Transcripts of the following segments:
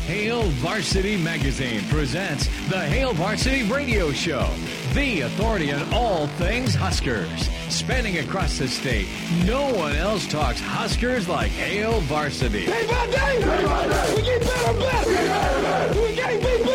Hail Varsity Magazine presents the Hail Varsity Radio Show, the authority on all things Huskers. Spanning across the state, no one else talks Huskers like Hail Varsity. Day by day, we get better and better. We can't beat.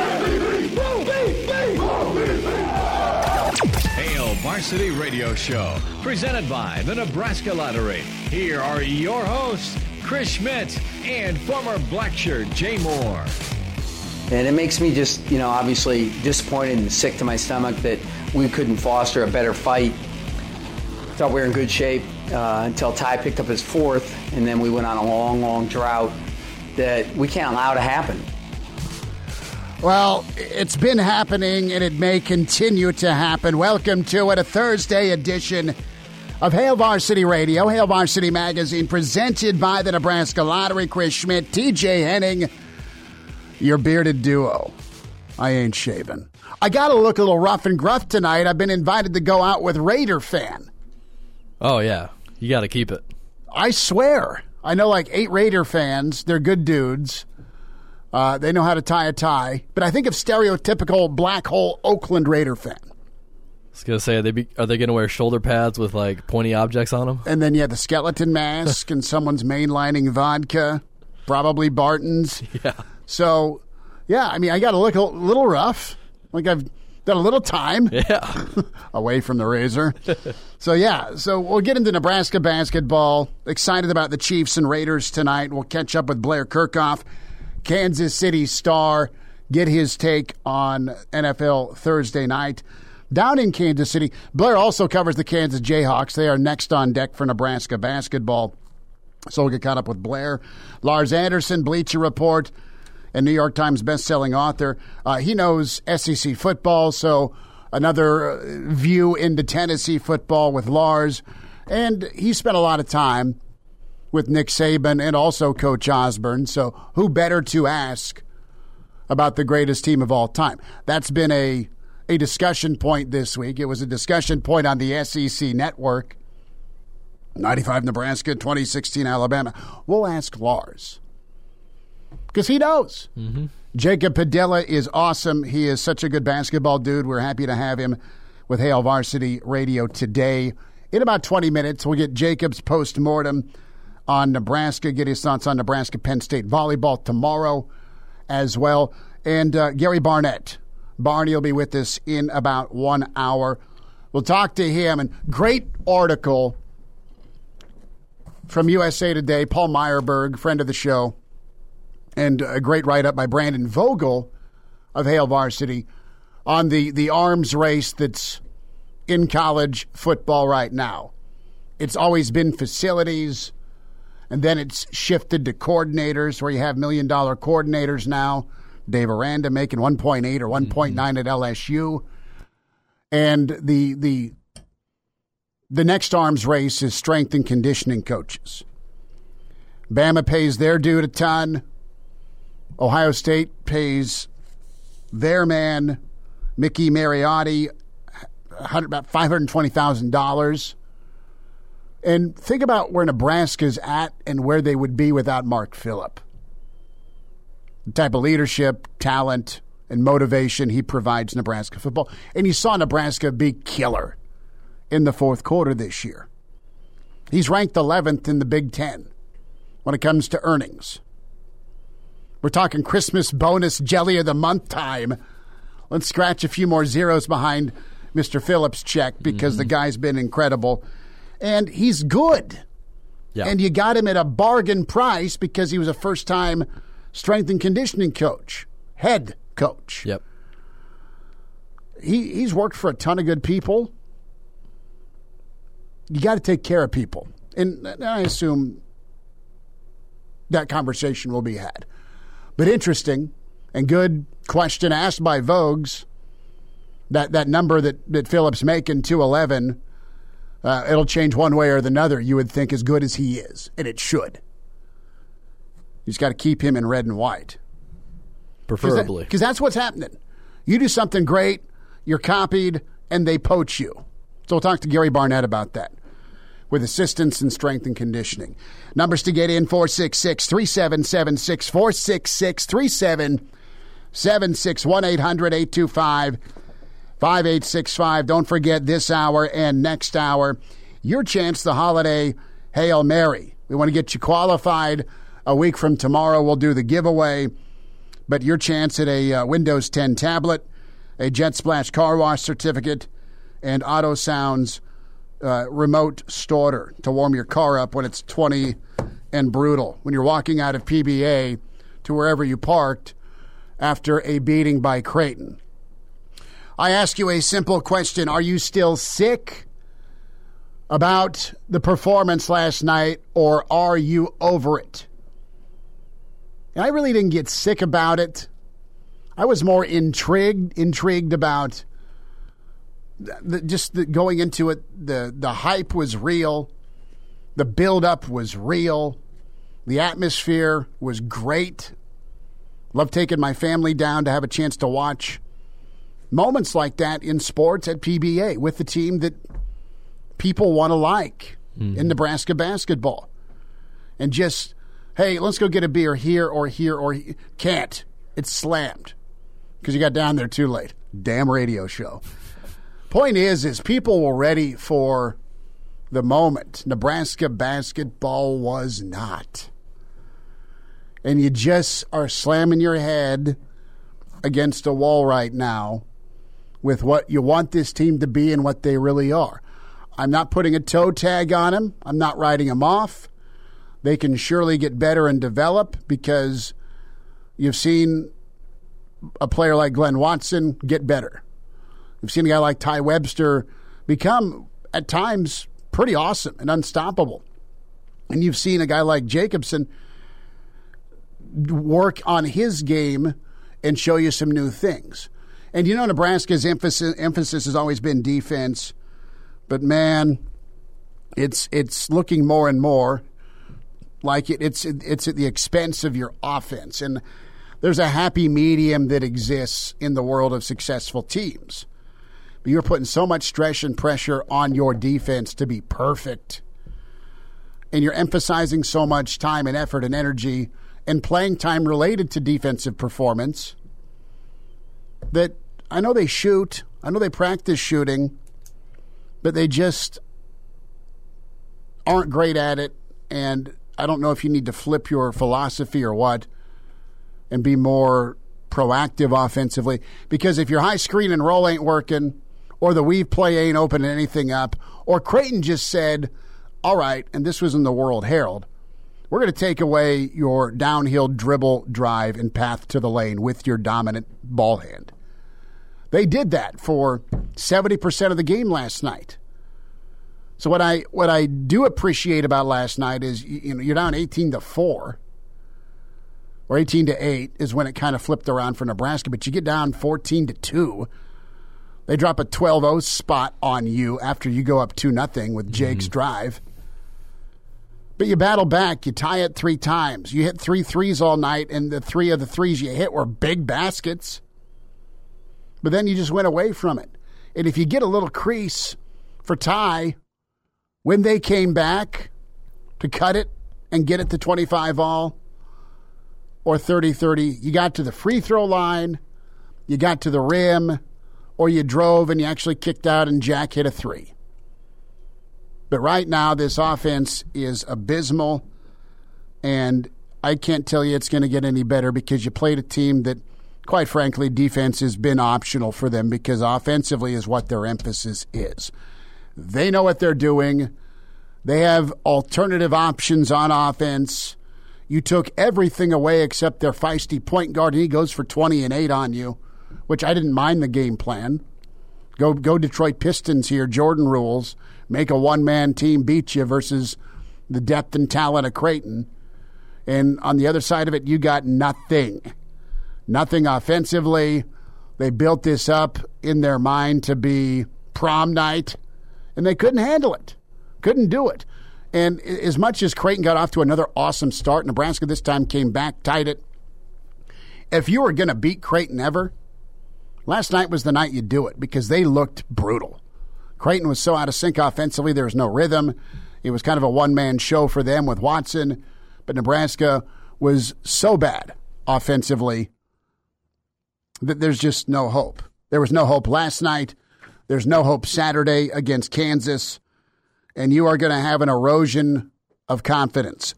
Hail Varsity Radio Show, presented by the Nebraska Lottery. Here are your hosts, Chris Schmidt and former Blackshirt Jay Moore. And it makes me just, obviously disappointed and sick to my stomach that we couldn't foster a better fight. Thought we were in good shape until Ty picked up his fourth, and then we went on a long, long drought that we can't allow to happen. Well, it's been happening, and it may continue to happen. Welcome to it, a Thursday edition of Hail Varsity Radio, Hail Varsity Magazine, presented by the Nebraska Lottery. Chris Schmidt, TJ Henning, your bearded duo. I ain't shaving. I got to look a little rough and gruff tonight. I've been invited to go out with Raider fan. Oh, yeah. You got to keep it. I swear. I know like 8 Raider fans. They're good dudes. They know how to tie a tie. But I think of stereotypical black hole Oakland Raider fan. I was going to say, are they going to wear shoulder pads with like pointy objects on them? And then you have the skeleton mask and someone's mainlining vodka, probably Barton's. Yeah. So, yeah, I mean, I got to look a little rough. Like I've done a little time away from the razor. So we'll get into Nebraska basketball. Excited about the Chiefs and Raiders tonight. We'll catch up with Blair Kirchhoff, Kansas City Star, get his take on NFL Thursday night. Down in Kansas City, Blair also covers the Kansas Jayhawks. They are next on deck for Nebraska basketball. So we'll get caught up with Blair. Lars Anderson, Bleacher Report, and New York Times bestselling author. He knows SEC football, so another view into Tennessee football with Lars. And he spent a lot of time with Nick Saban and also Coach Osborne, so who better to ask about the greatest team of all time? That's been a discussion point this week. It was a discussion point on the SEC network. 95 Nebraska, 2016 Alabama. We'll ask Lars because he knows. Mm-hmm. Jacob Padilla is awesome. He is such a good basketball dude. We're happy to have him with Hail Varsity Radio today. In about 20 minutes, we'll get Jacob's postmortem on Nebraska, get his thoughts on Nebraska-Penn State volleyball tomorrow as well. And Gary Barnett. Barney will be with us in about 1 hour. We'll talk to him. And great article from USA Today, Paul Meyerberg, friend of the show, and a great write-up by Brandon Vogel of Hail Varsity on the arms race that's in college football right now. It's always been facilities, and then it's shifted to coordinators where you have $1 million coordinators now. Dave Aranda making 1.8 or 1.9 at LSU. And the next arms race is strength and conditioning coaches. Bama pays their dude a ton. Ohio State pays their man, Mickey Mariotti, about $520,000. And think about where Nebraska's at and where they would be without Mark Phillip. The type of leadership, talent, and motivation he provides Nebraska football. And you saw Nebraska be killer in the fourth quarter this year. He's ranked 11th in the Big Ten when it comes to earnings. We're talking Christmas bonus jelly of the month time. Let's scratch a few more zeros behind Mr. Phillips' check because the guy's been incredible. And he's good. Yeah. And you got him at a bargain price because he was a first-time strength and conditioning coach, head coach. Yep. He's worked for a ton of good people. You got to take care of people. And I assume that conversation will be had. But interesting and good question asked by Vogues. That number that Phillips making, 211, it'll change one way or another, you would think, as good as he is. And it should. He's got to keep him in red and white. Preferably. Because that's what's happening. You do something great, you're copied, and they poach you. So we'll talk to Gary Barnett about that. with assistance in strength and conditioning. Numbers to get in, 466-3776, 466-3776, 1-800-825-5865. Don't forget this hour and next hour, your chance, the holiday Hail Mary. We want to get you qualified. A week from tomorrow, we'll do the giveaway. But your chance at a Windows 10 tablet, a Jet Splash car wash certificate, and Auto Sounds remote starter to warm your car up when it's 20 and brutal. When you're walking out of PBA to wherever you parked after a beating by Creighton. I ask you a simple question. Are you still sick about the performance last night, or are you over it? And I really didn't get sick about it. I was more intrigued about going into it. The hype was real. The build-up was real. The atmosphere was great. Love taking my family down to have a chance to watch moments like that in sports at PBA with the team that people want to like in Nebraska basketball. And just, hey, let's go get a beer here or here or here. Can't. It's slammed because you got down there too late. Damn radio show. Point is people were ready for the moment. Nebraska basketball was not. And you just are slamming your head against a wall right now with what you want this team to be and what they really are. I'm not putting a toe tag on them. I'm not writing them off. They can surely get better and develop because you've seen a player like Glenn Watson get better. You've seen a guy like Ty Webster become, at times, pretty awesome and unstoppable. And you've seen a guy like Jacobson work on his game and show you some new things. And you know Nebraska's emphasis has always been defense, but man, it's looking more and more like it's at the expense of your offense. And there's a happy medium that exists in the world of successful teams. But you're putting so much stress and pressure on your defense to be perfect. And you're emphasizing so much time and effort and energy and playing time related to defensive performance that I know they shoot, I know they practice shooting, but they just aren't great at it. And I don't know if you need to flip your philosophy or what and be more proactive offensively. Because if your high screen and roll ain't working, or the weave play ain't opening anything up, or Creighton just said, all right, and this was in the World Herald, we're going to take away your downhill dribble drive and path to the lane with your dominant ball hand. They did that for 70% of the game last night. So what I do appreciate about last night is you're down 18-4 or 18-8 is when it kind of flipped around for Nebraska, but you get down 14-2. They drop a 12-0 spot on you after you go up 2-0 with Jake's drive. But you battle back. You tie it 3 times. You hit 3 threes all night, and the 3 of the threes you hit were big baskets. But then you just went away from it. And if you get a little crease for Ty, when they came back to cut it and get it to 25 all or 30-30, you got to the free throw line, you got to the rim, or you drove and you actually kicked out and Jack hit a 3. But right now, this offense is abysmal, and I can't tell you it's going to get any better because you played a team that, quite frankly, defense has been optional for them because offensively is what their emphasis is. They know what they're doing. They have alternative options on offense. You took everything away except their feisty point guard, and he goes for 20 and 8 on you, which I didn't mind the game plan. Go Detroit Pistons here, Jordan rules. Make a one-man team beat you versus the depth and talent of Creighton. And on the other side of it, you got nothing. Nothing offensively. They built this up in their mind to be prom night, and they couldn't handle it. Couldn't do it. And as much as Creighton got off to another awesome start, Nebraska this time came back, tied it. If you were going to beat Creighton ever, last night was the night you do it because they looked brutal. Creighton was so out of sync offensively, there was no rhythm. It was kind of a one-man show for them with Watson, but Nebraska was so bad offensively that there's just no hope. There was no hope last night. There's no hope Saturday against Kansas. And you are going to have an erosion of confidence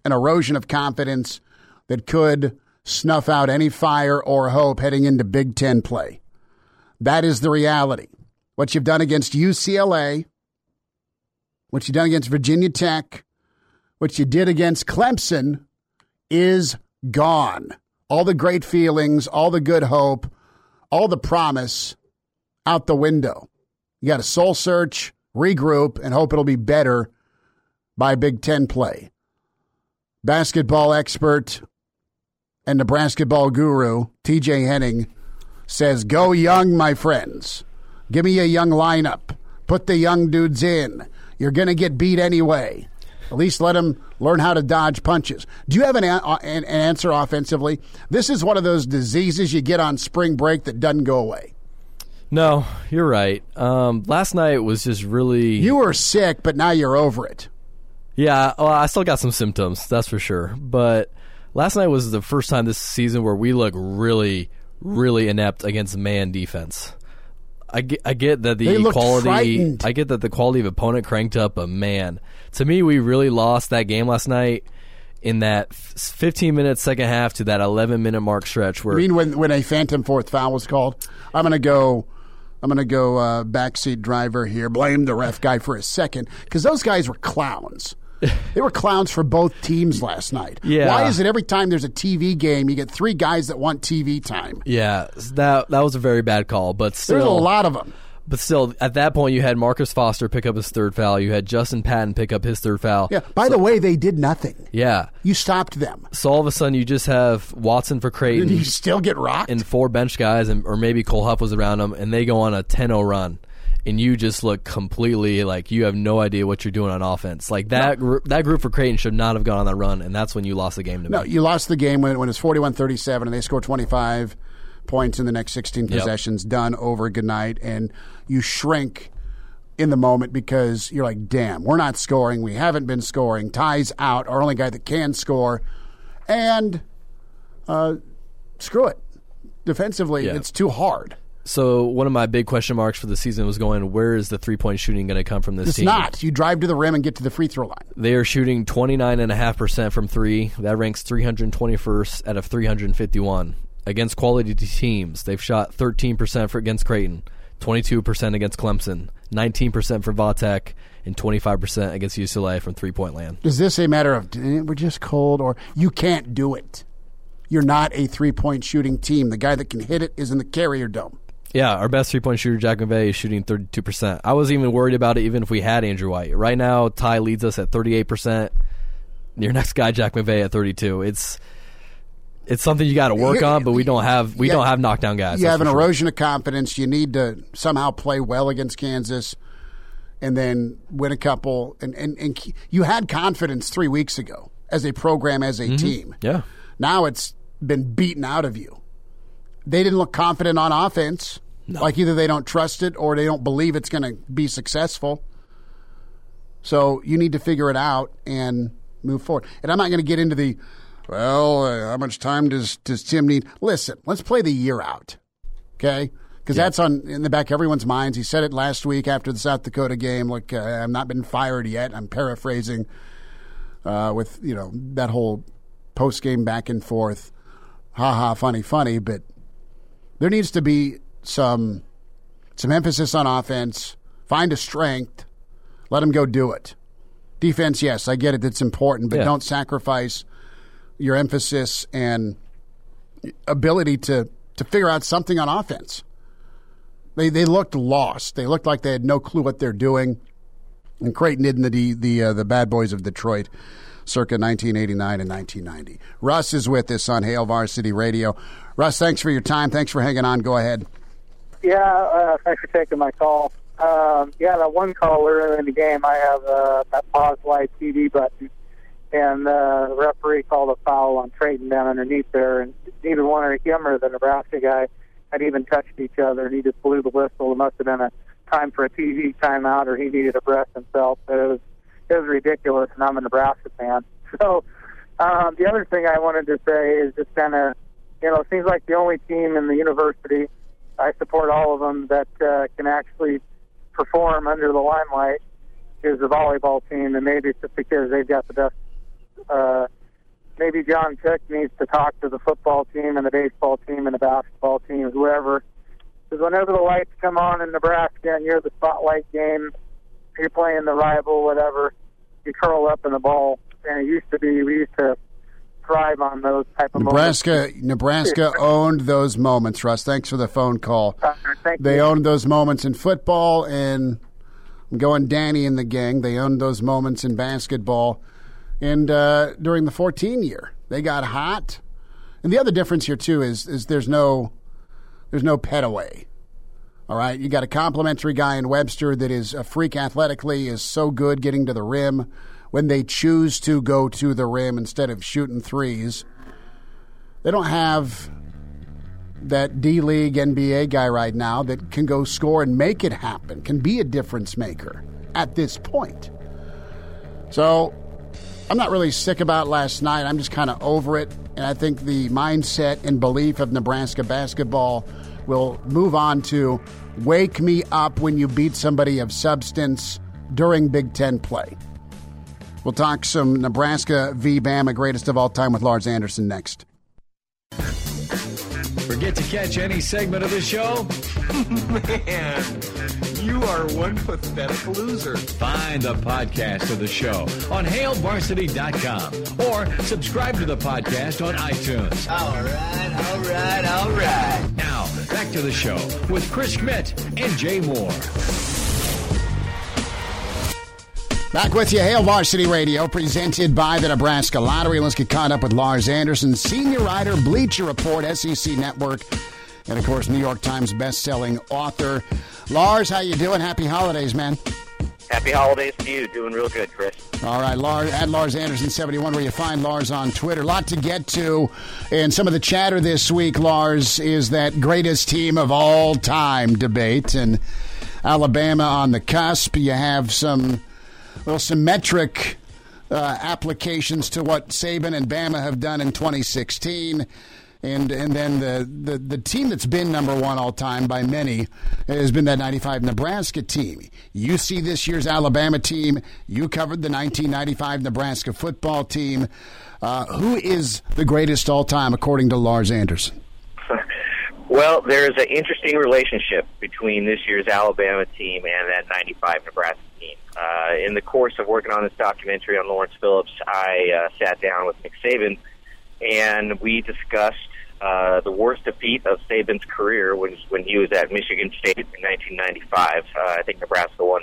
that could snuff out any fire or hope heading into Big Ten play. That is the reality. What you've done against UCLA, what you've done against Virginia Tech, what you did against Clemson is gone. All the great feelings, all the good hope, all the promise out the window. You got to soul search, regroup, and hope it'll be better by Big Ten play. Basketball expert and Nebraska ball guru TJ Henning says, go young, my friends. Give me a young lineup. Put the young dudes in. You're going to get beat anyway. At least let them learn how to dodge punches. Do you have an answer offensively? This is one of those diseases you get on spring break that doesn't go away. No, you're right. Last night was just really... You were sick, but now you're over it. Yeah, well, I still got some symptoms, that's for sure. But last night was the first time this season where we look really, really inept against man defense. I get that the quality. Frightened. I get that the quality of opponent cranked up, but man, to me, we really lost that game last night in that 15-minute second half to that 11-minute mark stretch. Where you mean when a phantom fourth foul was called? I'm gonna go backseat driver here. Blame the ref guy for a second because those guys were clowns. They were clowns for both teams last night. Yeah. Why is it every time there's a TV game, you get three guys that want TV time? Yeah, that was a very bad call, but still. There's a lot of them. But still, at that point, you had Marcus Foster pick up his third foul. You had Justin Patton pick up his third foul. Yeah. By the way, they did nothing. Yeah. You stopped them. So all of a sudden, you just have Watson for Creighton. And you still get rocked? And four bench guys, or maybe Cole Huff was around them, and they go on a 10-0 run. And you just look completely like you have no idea what you're doing on offense. Like that group for Creighton should not have gone on that run, and that's when you lost the game to me. No, you lost the game when it's 41-37, and they score 25 points in the next 16 possessions. Yep. Done, over, good night, and you shrink in the moment because you're like, damn, we're not scoring. We haven't been scoring. Ty's out, our only guy that can score, and screw it. Defensively, it's too hard. So one of my big question marks for the season was going, where is the three-point shooting going to come from this team? It's not. You drive to the rim and get to the free throw line. They are shooting 29.5% from three. That ranks 321st out of 351. Against quality teams, they've shot 13% against Creighton, 22% against Clemson, 19% for Vatech, and 25% against UCLA from three-point land. Is this a matter of we're just cold, or you can't do it? You're not a three-point shooting team. The guy that can hit it is in the Carrier Dome. Yeah, our best three-point shooter, Jack McVay, is shooting 32%. I wasn't even worried about it even if we had Andrew White. Right now, Ty leads us at 38%. Your next guy, Jack McVay, at 32%. It's something you got to work on, but we don't have knockdown guys. You have an erosion of confidence. You need to somehow play well against Kansas and then win a couple. And you had confidence 3 weeks ago as a program, as a team. Yeah. Now it's been beaten out of you. They didn't look confident on offense. No. Like either they don't trust it or they don't believe it's going to be successful. So you need to figure it out and move forward. And I'm not going to get into the, how much time does Tim need? Listen, let's play the year out, okay? Because that's in the back of everyone's minds. He said it last week after the South Dakota game. Look, I've not been fired yet. I'm paraphrasing with that whole post-game back and forth. Ha-ha, funny, but there needs to be some emphasis on offense. Find a strength. Let them go do it. Defense, yes, I get it. It's important, but don't sacrifice your emphasis and ability to figure out something on offense. They looked lost. They looked like they had no clue what they're doing. And Creighton did the bad boys of Detroit circa 1989 and 1990. Russ is with us on Hail Varsity Radio. Russ, thanks for your time. Thanks for hanging on. Go ahead. Yeah, thanks for taking my call. That one call earlier in the game, I have that pause live TV button, and the referee called a foul on Creighton down underneath there, and neither one of him or the Nebraska guy had even touched each other, and he just blew the whistle. It must have been a time for a TV timeout, or he needed a breath himself. But it was ridiculous, and I'm a Nebraska fan. So the other thing I wanted to say is just kind of, it seems like the only team in the university, I support all of them, that can actually perform under the limelight is the volleyball team, and maybe it's just because they've got the best. Maybe John Cook needs to talk to the football team and the baseball team and the basketball team, whoever. Because whenever the lights come on in Nebraska and you're the spotlight game, you're playing the rival, whatever, you curl up in the ball. And we used to thrive on those type of moments. Nebraska owned those moments, Russ. Thanks for the phone call. They owned those moments in football, and I'm going Danny and the gang. They owned those moments in basketball. And during the 14 year, they got hot. And the other difference here, too, is there's no pet away. All right? You got a complimentary guy in Webster that is a freak athletically, is so good getting to the rim when they choose to go to the rim instead of shooting threes. They don't have that D-League NBA guy right now that can go score and make it happen, can be a difference maker at this point. So I'm not really sick about last night. I'm just kind of over it. And I think the mindset and belief of Nebraska basketball will move on to wake me up when you beat somebody of substance during Big Ten play. We'll talk some Nebraska v. Bama greatest of all time with Lars Anderson next. Forget to catch any segment of the show? Man, you are one pathetic loser. Find the podcast of the show on HailVarsity.com or subscribe to the podcast on iTunes. All right. Now, back to the show with Chris Schmidt and Jay Moore. Back with you, Hail Varsity Radio, presented by the Nebraska Lottery. Let's get caught up with Lars Anderson, senior writer, Bleacher Report, SEC Network, and, of course, New York Times best-selling author. Lars, how you doing? Happy holidays, man. Happy holidays to you. Doing real good, Chris. All right, Lars, at Lars Anderson 71, where you find Lars on Twitter. A lot to get to, and some of the chatter this week, Lars, is that greatest team of all time debate, and Alabama on the cusp. You have some symmetric applications to what Saban and Bama have done in 2016. And then the team that's been number one all time by many has been that 95 Nebraska team. You see this year's Alabama team. You covered the 1995 Nebraska football team. Who is the greatest all time, according to Lars Anderson? Well, there's an interesting relationship between this year's Alabama team and that 95 Nebraska team. In the course of working on this documentary on Lawrence Phillips, I sat down with Nick Saban, and we discussed the worst defeat of Saban's career when he was at Michigan State in 1995. I think Nebraska won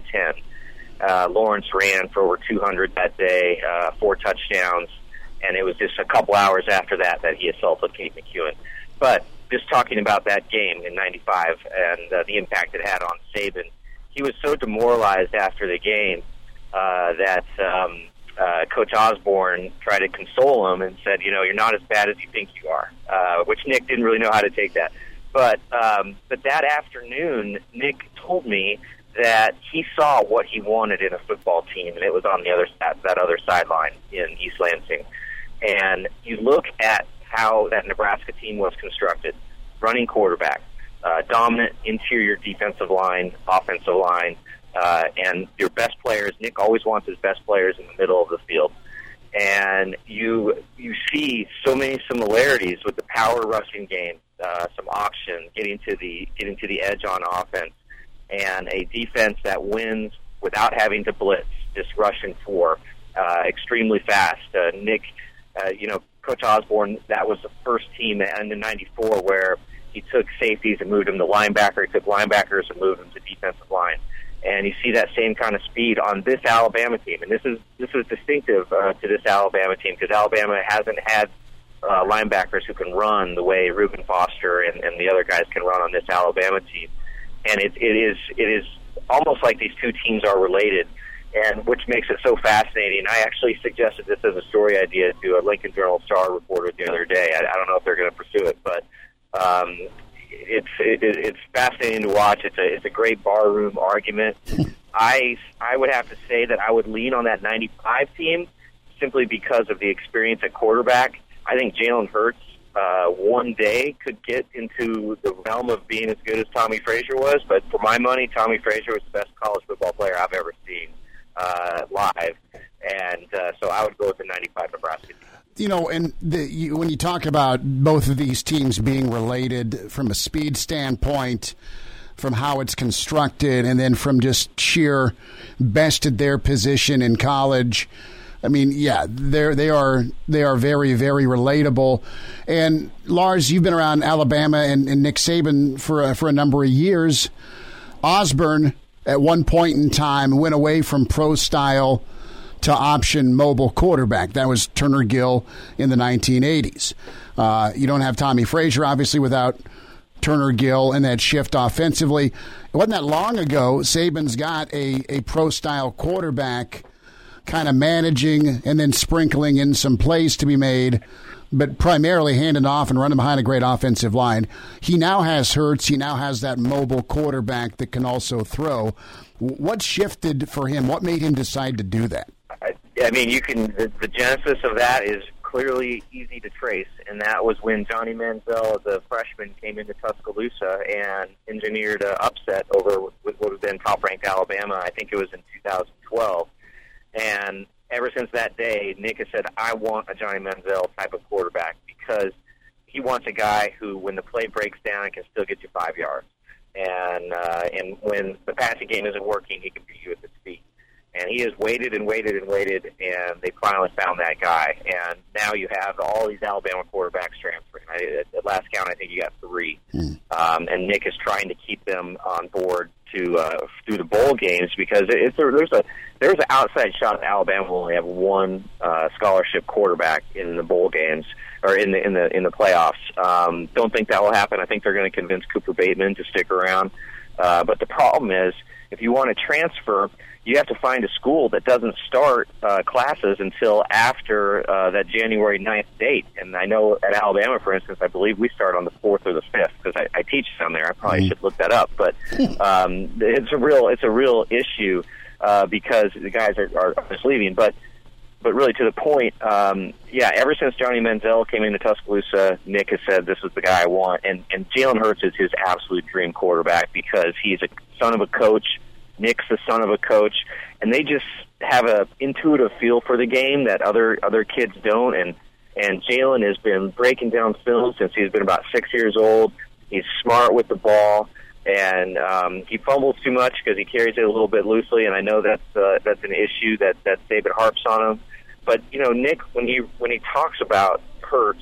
50-10. Lawrence ran for over 200 that day, 4 touchdowns, and it was just a couple hours after that he assaulted Kate McEwen. But just talking about that game in 95 and the impact it had on Saban, he was so demoralized after the game that Coach Osborne tried to console him and said, you're not as bad as you think you are, which Nick didn't really know how to take that. But that afternoon, Nick told me that he saw what he wanted in a football team, and it was on that other sideline in East Lansing. And you look at how that Nebraska team was constructed: running quarterback, dominant interior defensive line, offensive line, and your best players. Nick always wants his best players in the middle of the field. And you see so many similarities with the power rushing game, some option, getting to the edge on offense, and a defense that wins without having to blitz, just rushing for extremely fast. Nick, Coach Osborne, that was the first team in the 94 where he took safeties and moved them to linebacker. He took linebackers and moved them to defensive line. And you see that same kind of speed on this Alabama team. And this is distinctive to this Alabama team, because Alabama hasn't had linebackers who can run the way Reuben Foster and the other guys can run on this Alabama team. And it is almost like these two teams are related, and which makes it so fascinating. I actually suggested this as a story idea to a Lincoln Journal-Star reporter the other day. I don't know if they're going to pursue it, but it's fascinating to watch. It's a great barroom argument. I would have to say that I would lean on that 95 team simply because of the experience at quarterback. I think Jalen Hurts one day could get into the realm of being as good as Tommy Frazier was, but for my money, Tommy Frazier was the best college football player I've ever seen live, and so I would go with the 95 Nebraska team. You know, and when you talk about both of these teams being related from a speed standpoint, from how it's constructed, and then from just sheer best at their position in college, I mean, yeah, they are very, very relatable. And Lars, you've been around Alabama and Nick Saban for a number of years. Osborne, at one point in time, went away from pro style to option mobile quarterback. That was Turner Gill in the 1980s. You don't have Tommy Frazier, obviously, without Turner Gill and that shift offensively. It wasn't that long ago, Saban's got a pro-style quarterback kind of managing and then sprinkling in some plays to be made, but primarily handing off and running behind a great offensive line. He now has Hurts. He now has that mobile quarterback that can also throw. What shifted for him? What made him decide to do that? I mean, the genesis of that is clearly easy to trace, and that was when Johnny Manziel, the freshman, came into Tuscaloosa and engineered an upset over what was then top-ranked Alabama. I think it was in 2012. And ever since that day, Nick has said, I want a Johnny Manziel type of quarterback because he wants a guy who, when the play breaks down, can still get you 5 yards. And when the passing game isn't working, he can beat you at his feet. And he has waited and waited and waited, and they finally found that guy. And now you have all these Alabama quarterbacks transferring. At last count, I think you got 3. And Nick is trying to keep them on board to through the bowl games because there's an outside shot that Alabama will only have one scholarship quarterback in the bowl games or in the playoffs. Don't think that will happen. I think they're going to convince Cooper Bateman to stick around. But the problem is, if you want to transfer, you have to find a school that doesn't start classes until after that January 9th date. And I know at Alabama, for instance, I believe we start on the 4th or the 5th because I teach down there. I probably should look that up. But it's a real issue because the guys are just leaving. But really to the point, ever since Johnny Manziel came into Tuscaloosa, Nick has said this is the guy I want. And Jalen Hurts is his absolute dream quarterback because he's a son of a coach. Nick's the son of a coach, and they just have a intuitive feel for the game that other kids don't. And Jalen has been breaking down film since he's been about 6 years old. He's smart with the ball, and he fumbles too much because he carries it a little bit loosely. And I know that's an issue that Saban harps on him. But you know, Nick, when he talks about Hurts,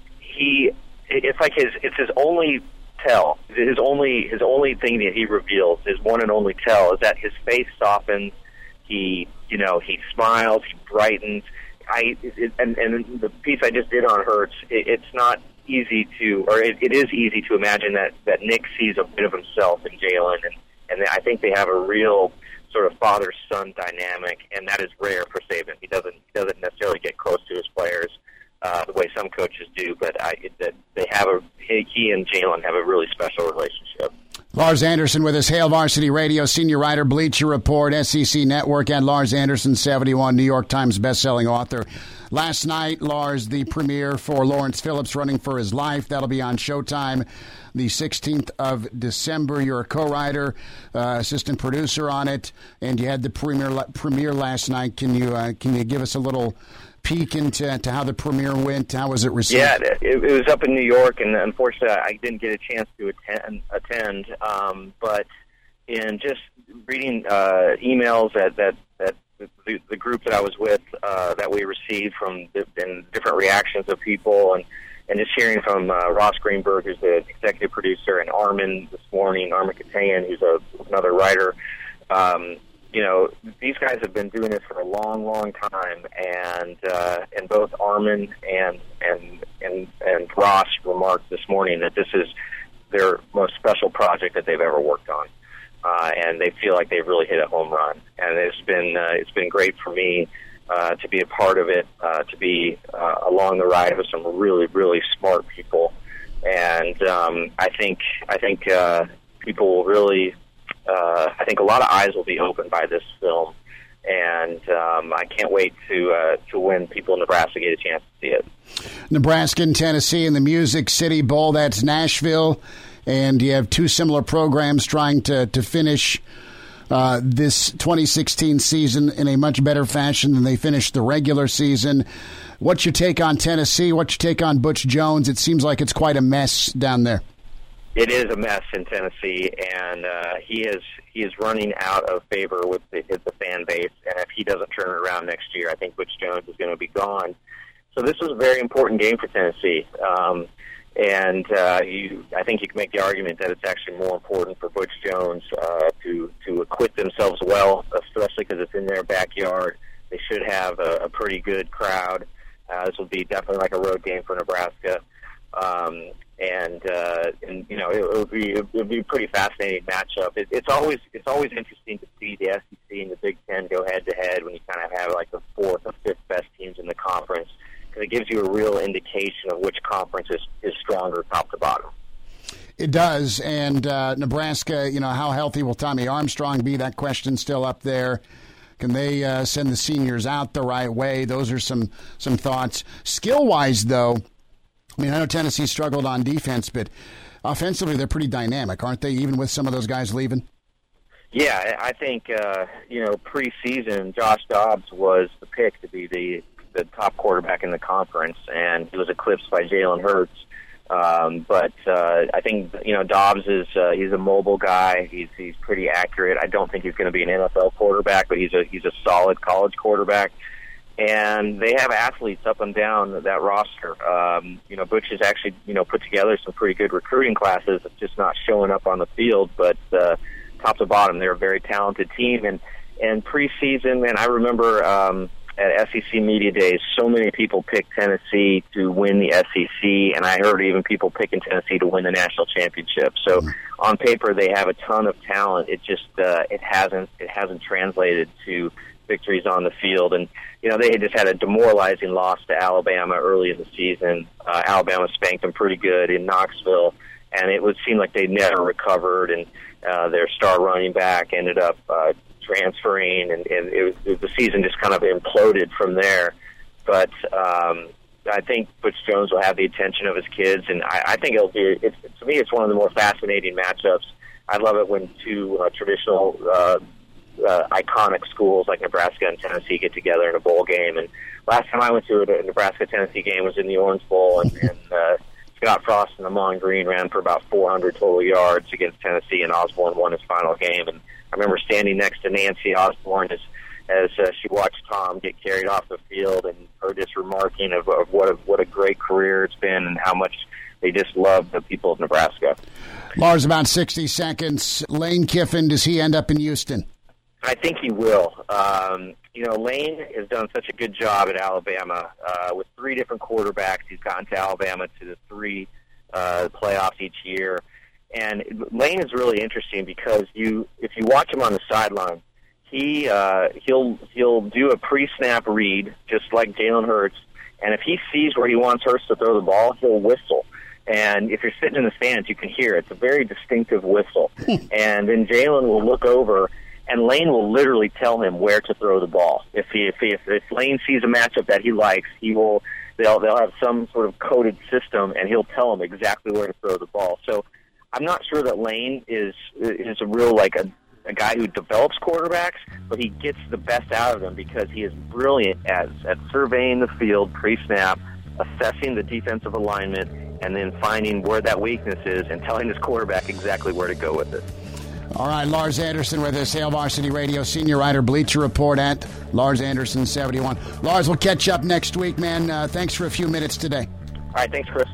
it's his only tell. His only thing that he reveals, his one and only tell, is that his face softens. He smiles, he brightens. And the piece I just did on Hurts, it's not easy to, or it is easy to imagine that Nick sees a bit of himself in Jalen, and I think they have a real sort of father-son dynamic, and that is rare for Saban. He doesn't necessarily get close to his players the way some coaches do, but he and Jalen have a really special relationship. Lars Anderson with us, Hail Varsity Radio, senior writer, Bleacher Report, SEC Network, and Lars Anderson, 71 New York Times bestselling author. Last night, Lars, the premiere for Lawrence Phillips, Running for His Life. That'll be on Showtime the 16th of December. You're a co-writer, assistant producer on it, and you had the premiere last night. Can you give us a little peek into how the premiere went? How was it received? Yeah, it was up in New York, and unfortunately I didn't get a chance to attend. But in just reading emails that the group that I was with that we received from and different reactions of people, and just hearing from Ross Greenberg, who's the executive producer, and Armin this morning, Armin Katayan, who's another writer. These guys have been doing this for a long, long time, and both Armin and Ross remarked this morning that this is their most special project that they've ever worked on, and they feel like they've really hit a home run. And it's been great for me to be a part of it, to be along the ride with some really, really smart people, and I think people will really I think a lot of eyes will be opened by this film, and I can't wait to when people in Nebraska get a chance to see it. Nebraska and Tennessee in the Music City Bowl. That's Nashville, and you have two similar programs trying to finish this 2016 season in a much better fashion than they finished the regular season. What's your take on Tennessee? What's your take on Butch Jones? It seems like it's quite a mess down there. It is a mess in Tennessee, and he is running out of favor with the fan base. And if he doesn't turn it around next year, I think Butch Jones is going to be gone. So this was a very important game for Tennessee, and I think you can make the argument that it's actually more important for Butch Jones to acquit themselves well, especially because it's in their backyard. They should have a pretty good crowd. This will be definitely like a road game for Nebraska. And you know, it'll be a pretty fascinating matchup. It's always interesting to see the SEC and the Big Ten go head to head when you kind of have like the fourth or fifth best teams in the conference, because it gives you a real indication of which conference is stronger top to bottom. It does, and Nebraska, you know, how healthy will Tommy Armstrong be? That question's still up there. Can they send the seniors out the right way? Those are some thoughts. Skill-wise, though, I mean, I know Tennessee struggled on defense, but offensively they're pretty dynamic, aren't they, even with some of those guys leaving? Yeah, I think, you know, preseason, Josh Dobbs was the pick to be the top quarterback in the conference, and he was eclipsed by Jalen Hurts. But I think, you know, Dobbs is he's a mobile guy. He's pretty accurate. I don't think he's going to be an NFL quarterback, but he's a solid college quarterback. And they have athletes up and down that roster. You know, Butch has actually, you know, put together some pretty good recruiting classes. It's just not showing up on the field, but top to bottom, they're a very talented team. And preseason, man, I remember at SEC Media Days, so many people picked Tennessee to win the SEC, and I heard even people picking Tennessee to win the national championship. So on paper, they have a ton of talent. It just it hasn't translated to victories on the field. And, you know, they had just had a demoralizing loss to Alabama early in the season. Alabama spanked them pretty good in Knoxville, and it would seem like they never recovered, and their star running back ended up transferring, and the season just kind of imploded from there. But I think Butch Jones will have the attention of his kids, and I think to me, it's one of the more fascinating matchups. I love it when two traditional iconic schools like Nebraska and Tennessee get together in a bowl game. And last time I went to a Nebraska-Tennessee game was in the Orange Bowl, and Scott Frost and Amon Green ran for about 400 total yards against Tennessee, and Osborne won his final game. And I remember standing next to Nancy Osborne as she watched Tom get carried off the field, and her just remarking of what a great career it's been and how much they just love the people of Nebraska. Lars, about 60 seconds. Lane Kiffin, does he end up in Houston? I think he will. You know, Lane has done such a good job at Alabama. With three different quarterbacks, he's gotten to Alabama to the three playoffs each year. And Lane is really interesting because if you watch him on the sideline, he'll do a pre-snap read just like Jalen Hurts, and if he sees where he wants Hurts to throw the ball, he'll whistle. And if you're sitting in the stands, you can hear it. It's a very distinctive whistle. And then Jalen will look over, and Lane will literally tell him where to throw the ball. If Lane sees a matchup that he likes, they'll have some sort of coded system, and he'll tell him exactly where to throw the ball. So I'm not sure that Lane is a real a guy who develops quarterbacks, but he gets the best out of them because he is brilliant at surveying the field pre-snap, assessing the defensive alignment, and then finding where that weakness is and telling his quarterback exactly where to go with it. All right, Lars Anderson with us, Hail Varsity Radio, senior writer, Bleacher Report at Lars Anderson 71. Lars, we'll catch up next week, man. Thanks for a few minutes today. All right, thanks, Chris.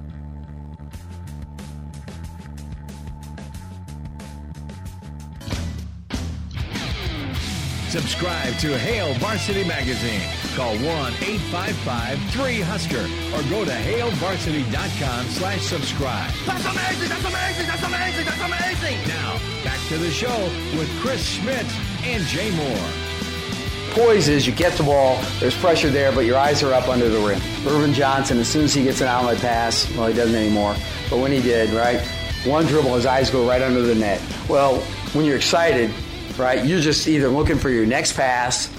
Subscribe to Hail Varsity Magazine. Call 1-855-3-HUSKER or go to hailvarsity.com/subscribe. That's amazing! That's amazing! That's amazing! That's amazing! Now, back to the show with Chris Schmidt and Jay Moore. Poise is you get the ball, there's pressure there, but your eyes are up under the rim. Irvin Johnson, as soon as he gets an outlet pass, well, he doesn't anymore, but when he did, right, one dribble, his eyes go right under the net. Well, when you're excited, right, you're just either looking for your next pass,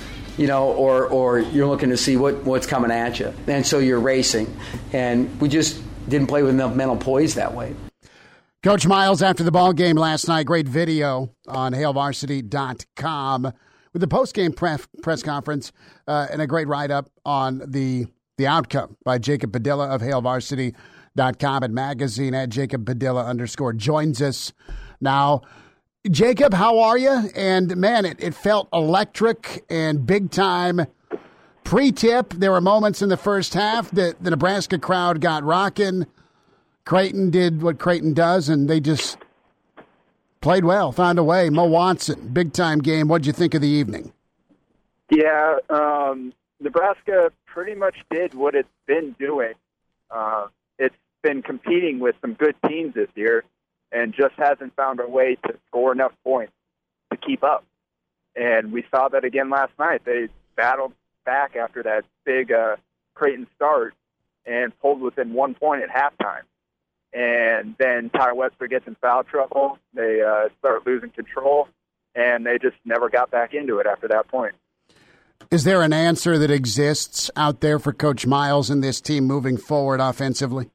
or you're looking to see what's coming at you. And so you're racing. And we just didn't play with enough mental poise that way. Coach Miles, after the ball game last night, great video on HailVarsity.com with the post-game press conference and a great write-up on the outcome by Jacob Padilla of HailVarsity.com and magazine at Jacob Padilla _ joins us now. Jacob, how are you? And, man, it felt electric and big time. Pre-tip, there were moments in the first half that the Nebraska crowd got rocking. Creighton did what Creighton does, and they just played well, found a way. Mo Watson, big-time game. What did you think of the evening? Yeah, Nebraska pretty much did what it's been doing. It's been competing with some good teams this year and just hasn't found a way to score enough points to keep up. And we saw that again last night. They battled back after that big Creighton start and pulled within 1 point at halftime. And then Ty Webster gets in foul trouble. They start losing control, and they just never got back into it after that point. Is there an answer that exists out there for Coach Miles and this team moving forward offensively?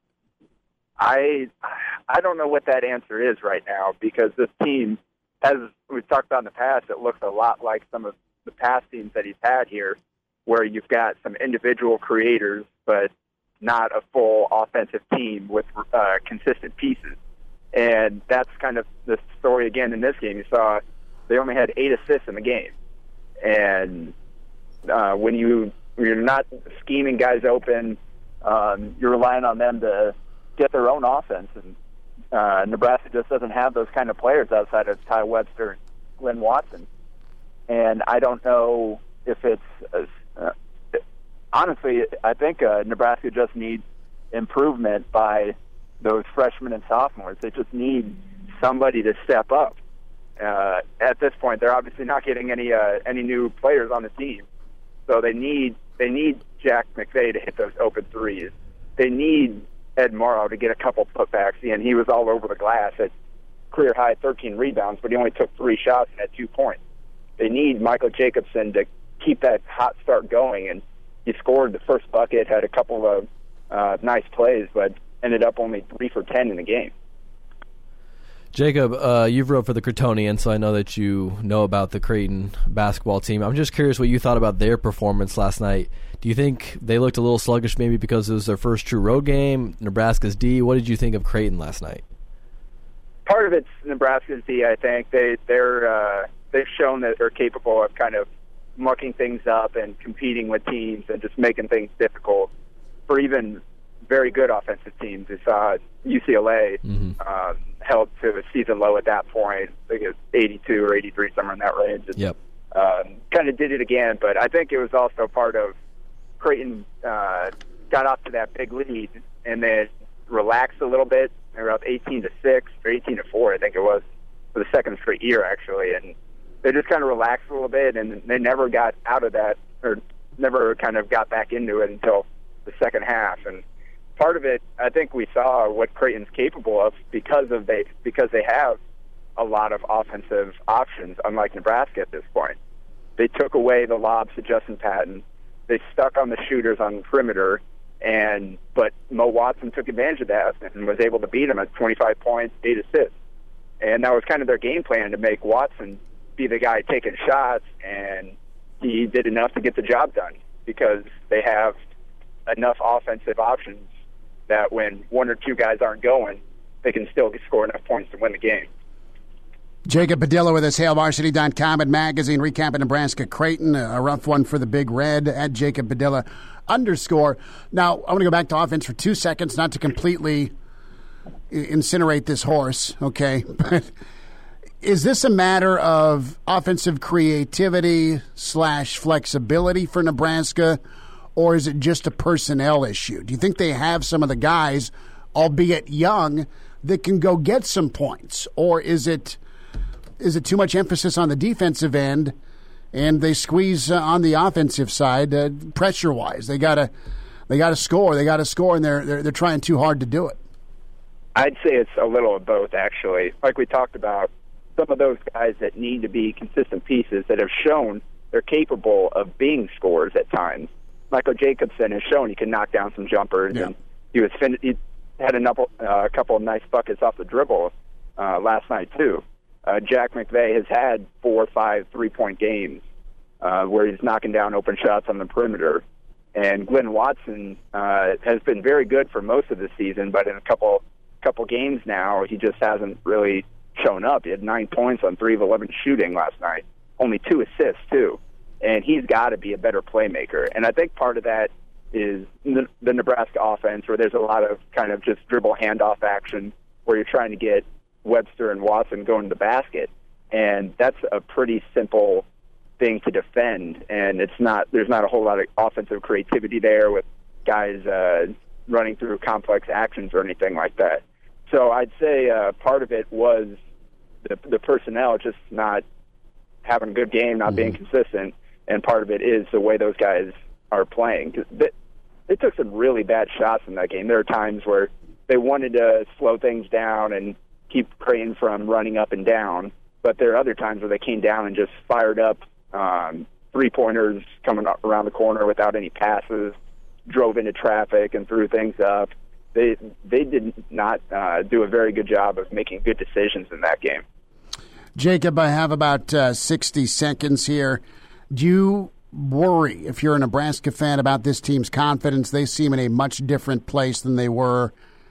I don't know what that answer is right now, because this team, as we've talked about in the past, it looks a lot like some of the past teams that he's had here, where you've got some individual creators, but not a full offensive team with consistent pieces. And that's kind of the story again in this game. You saw they only had 8 assists in the game. And when you're not scheming guys open, you're relying on them to get their own offense. And Nebraska just doesn't have those kind of players outside of Ty Webster and Glenn Watson. And I don't know if it's honestly, I think Nebraska just needs improvement by those freshmen and sophomores. They just need somebody to step up. At this point, they're obviously not getting any new players on the team, so they need Jack McVay to hit those open threes. They need Ed Morrow to get a couple putbacks, and he was all over the glass at career high 13 rebounds, but he only took 3 shots and had 2 points. They need Michael Jacobson to keep that hot start going, and he scored the first bucket, had a couple of nice plays, but ended up only 3 for 10 in the game. Jacob, you've wrote for the Creightonian, so I know that you know about the Creighton basketball team. I'm just curious what you thought about their performance last night. Do you think they looked a little sluggish maybe because it was their first true road game, Nebraska's D? What did you think of Creighton last night? Part of it's Nebraska's D, I think. They've shown that they're capable of kind of mucking things up and competing with teams and just making things difficult for even very good offensive teams. We saw UCLA held to a season low at that point. I think it was 82 or 83, somewhere in that range. Yep. Kind of did it again, but I think it was also part of Creighton got off to that big lead and then relaxed a little bit. They were up 18-6 or 18-4, I think it was, for the second straight year, actually. And they just kind of relaxed a little bit, and they never got out of that, or never kind of got back into it until the second half. And part of it, I think we saw what Creighton's capable of because they have a lot of offensive options, unlike Nebraska at this point. They took away the lobs to Justin Patton. They stuck on the shooters on the perimeter, but Mo Watson took advantage of that and was able to beat him at 25 points, 8 assists. And that was kind of their game plan, to make Watson be the guy taking shots, and he did enough to get the job done because they have enough offensive options that when 1 or 2 guys aren't going, they can still score enough points to win the game. Jacob Padilla with us, HailVarsity.com and magazine, recapping Nebraska Creighton, a rough one for the Big Red, at Jacob Padilla _. Now, I want to go back to offense for 2 seconds, not to completely incinerate this horse, okay? But is this a matter of offensive creativity / flexibility for Nebraska, or is it just a personnel issue? Do you think they have some of the guys, albeit young, that can go get some points? Or is it too much emphasis on the defensive end and they squeeze on the offensive side pressure-wise? They gotta score. They got to score, and they're trying too hard to do it. I'd say it's a little of both, actually. Like we talked about, some of those guys that need to be consistent pieces that have shown they're capable of being scorers at times. Michael Jacobson has shown he can knock down some jumpers, and he had a couple of nice buckets off the dribble last night too. Jack McVay has had 4 or 5 3-point games where he's knocking down open shots on the perimeter. And Glenn Watson has been very good for most of the season, but in a couple games now, he just hasn't really shown up. He had 9 points on 3 of 11 shooting last night, only 2 assists too. And he's got to be a better playmaker. And I think part of that is the Nebraska offense, where there's a lot of kind of just dribble handoff action where you're trying to get Webster and Watson going to the basket. And that's a pretty simple thing to defend, and there's not a whole lot of offensive creativity there with guys running through complex actions or anything like that. So I'd say part of it was the personnel just not having a good game, not being consistent, and part of it is the way those guys are playing. They took some really bad shots in that game. There are times where they wanted to slow things down and keep Creighton from running up and down, but there are other times where they came down and just fired up three-pointers coming up around the corner without any passes, drove into traffic and threw things up. They did not do a very good job of making good decisions in that game. Jacob, I have about 60 seconds here. Do you worry, if you're a Nebraska fan, about this team's confidence? They seem in a much different place than they were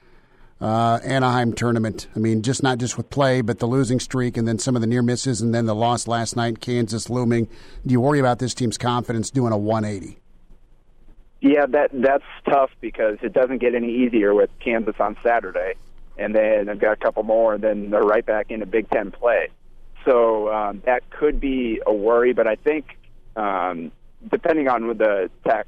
Anaheim tournament. I mean, not just with play, but the losing streak and then some of the near misses and then the loss last night, Kansas looming. Do you worry about this team's confidence doing a 180? Yeah, that's tough because it doesn't get any easier with Kansas on Saturday. And then they've got a couple more, and then they're right back into Big Ten play. So that could be a worry, but I think depending on the track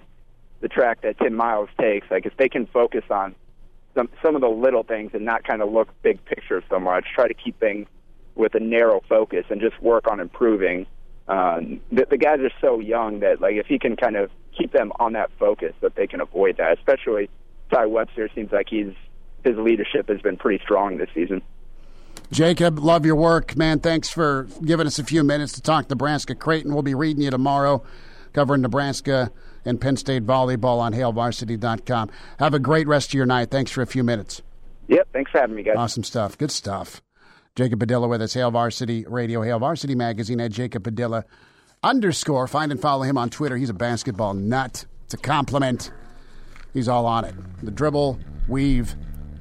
that Tim Miles takes, like if they can focus on some of the little things and not kind of look big picture so much, try to keep things with a narrow focus and just work on improving. The guys are so young that like if he can kind of keep them on that focus, that they can avoid that. Especially Ty Webster seems like his leadership has been pretty strong this season. Jacob, love your work, man. Thanks for giving us a few minutes to talk Nebraska Creighton. We'll be reading you tomorrow, covering Nebraska and Penn State volleyball on HailVarsity.com. Have a great rest of your night. Thanks for a few minutes. Yep, thanks for having me, guys. Awesome stuff. Good stuff. Jacob Padilla with us, Hail Varsity Radio, Hail Varsity Magazine, at Jacob Padilla _ Find and follow him on Twitter. He's a basketball nut. It's a compliment. He's all on it. The dribble, weave,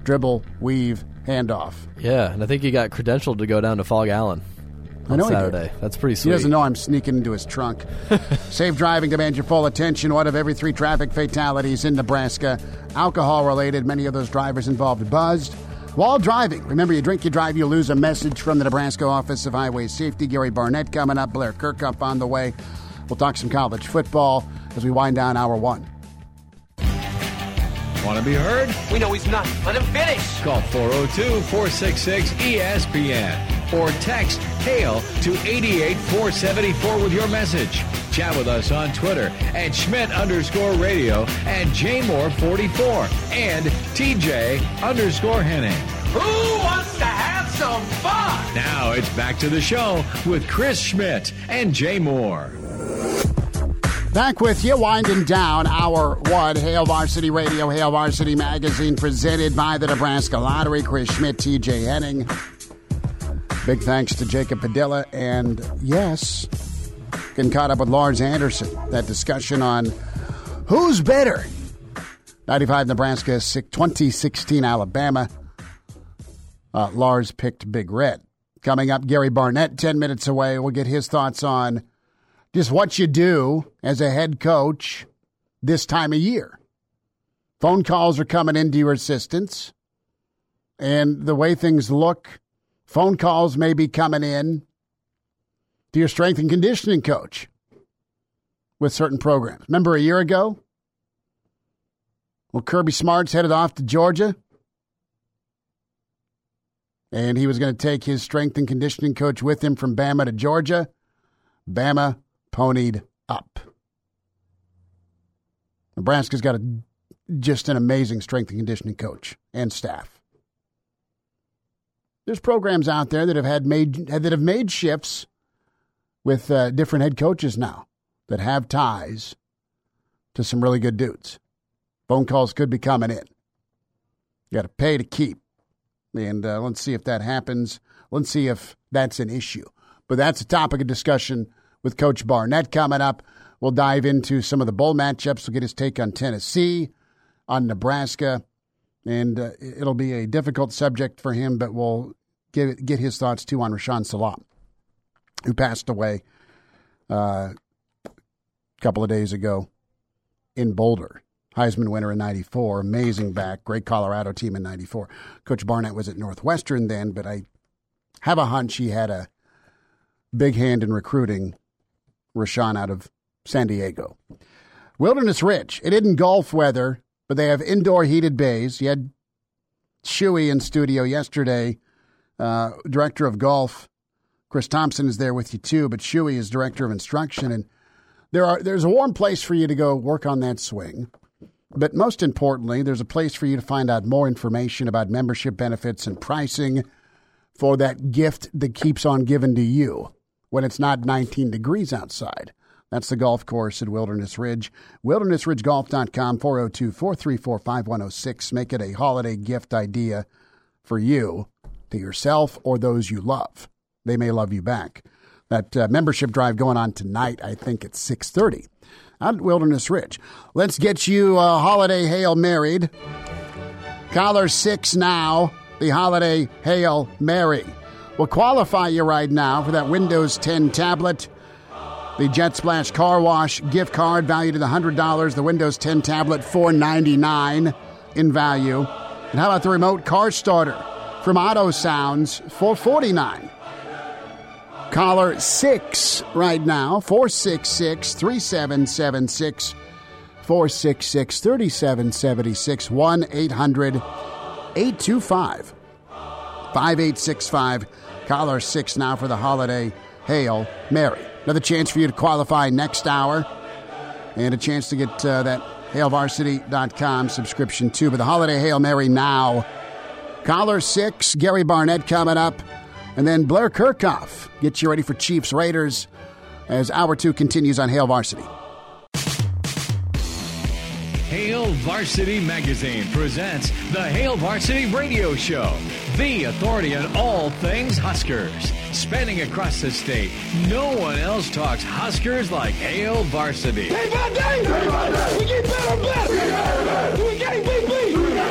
handoff. Yeah, and I think he got credentialed to go down to Fog Allen on Saturday. That's pretty sweet. He doesn't know I'm sneaking into his trunk. Safe driving demands your full attention. 1 of every 3 traffic fatalities in Nebraska, alcohol-related. Many of those drivers involved buzzed while driving. Remember, you drink, you drive, you lose. A message from the Nebraska Office of Highway Safety. Gary Barnett coming up. Blair Kirkup on the way. We'll talk some college football as we wind down hour 1. Want to be heard? We know he's not. Let him finish. Call 402-466-ESPN or text HAIL to 88474 with your message. Chat with us on Twitter at Schmidt_radio and JMoore44 and TJ_Henning. Who wants to have some fun? Now it's back to the show with Chris Schmidt and Jay Moore. Back with you, winding down hour 1. Hail Varsity Radio, Hail Varsity Magazine, presented by the Nebraska Lottery. Chris Schmidt, TJ Henning. Big thanks to Jacob Padilla. And yes, getting caught up with Lars Anderson. That discussion on who's better. 95 Nebraska, 2016 Alabama. Lars picked Big Red. Coming up, Gary Barnett, 10 minutes away. We'll get his thoughts on just what you do as a head coach this time of year. Phone calls are coming into your assistance. And the way things look, phone calls may be coming in to your strength and conditioning coach with certain programs. Remember a year ago? Well, Kirby Smart's headed off to Georgia. And he was going to take his strength and conditioning coach with him from Bama to Georgia. Bama ponied up. Nebraska's got just an amazing strength and conditioning coach and staff. there's programs out there that have made shifts with different head coaches now that have ties to some really good dudes. Phone calls could be coming in. You got to pay to keep. And let's see if that happens. Let's see if that's an issue. But that's a topic of discussion with Coach Barnett coming up. We'll dive into some of the bowl matchups. We'll get his take on Tennessee, on Nebraska. And it'll be a difficult subject for him, but we'll get his thoughts, too, on Rashawn Salam, who passed away a couple of days ago in Boulder. Heisman winner in 94, amazing back, great Colorado team in 94. Coach Barnett was at Northwestern then, but I have a hunch he had a big hand in recruiting Rashawn out of San Diego. Wilderness Ridge, it isn't golf weather, but they have indoor heated bays. You had Shuey in studio yesterday, director of golf. Chris Thompson is there with you too, but Shuey is director of instruction, and there's a warm place for you to go work on that swing. But most importantly, there's a place for you to find out more information about membership benefits and pricing for that gift that keeps on giving to you when it's not 19 degrees outside. That's the golf course at Wilderness Ridge. WildernessRidgeGolf.com, 402-434-5106. Make it a holiday gift idea for you, to yourself, or those you love. They may love you back. That membership drive going on tonight, I think it's 6:30. Out at Wilderness Ridge. Let's get you a holiday Hail Married. Caller 6 now, the holiday Hail Mary. We'll qualify you right now for that Windows 10 tablet, the Jet Splash Car Wash gift card valued at $100, the Windows 10 tablet $499 in value. And how about the remote car starter from Auto Sounds for $49? Caller 6 right now, 466-3776, 466-3776, 1-800-825-5865. Caller 6 now for the holiday Hail Mary. Another chance for you to qualify next hour and a chance to get that HailVarsity.com subscription too. But the holiday Hail Mary now. Caller 6, Gary Barnett coming up. And then Blair Kirchhoff gets you ready for Chiefs Raiders as Hour 2 continues on Hail Varsity. Hail Varsity Magazine presents the Hail Varsity Radio Show, the authority on all things Huskers. Spanning across the state, no one else talks Huskers like Hail Varsity. Day by day, we get better and better. We can't beat me.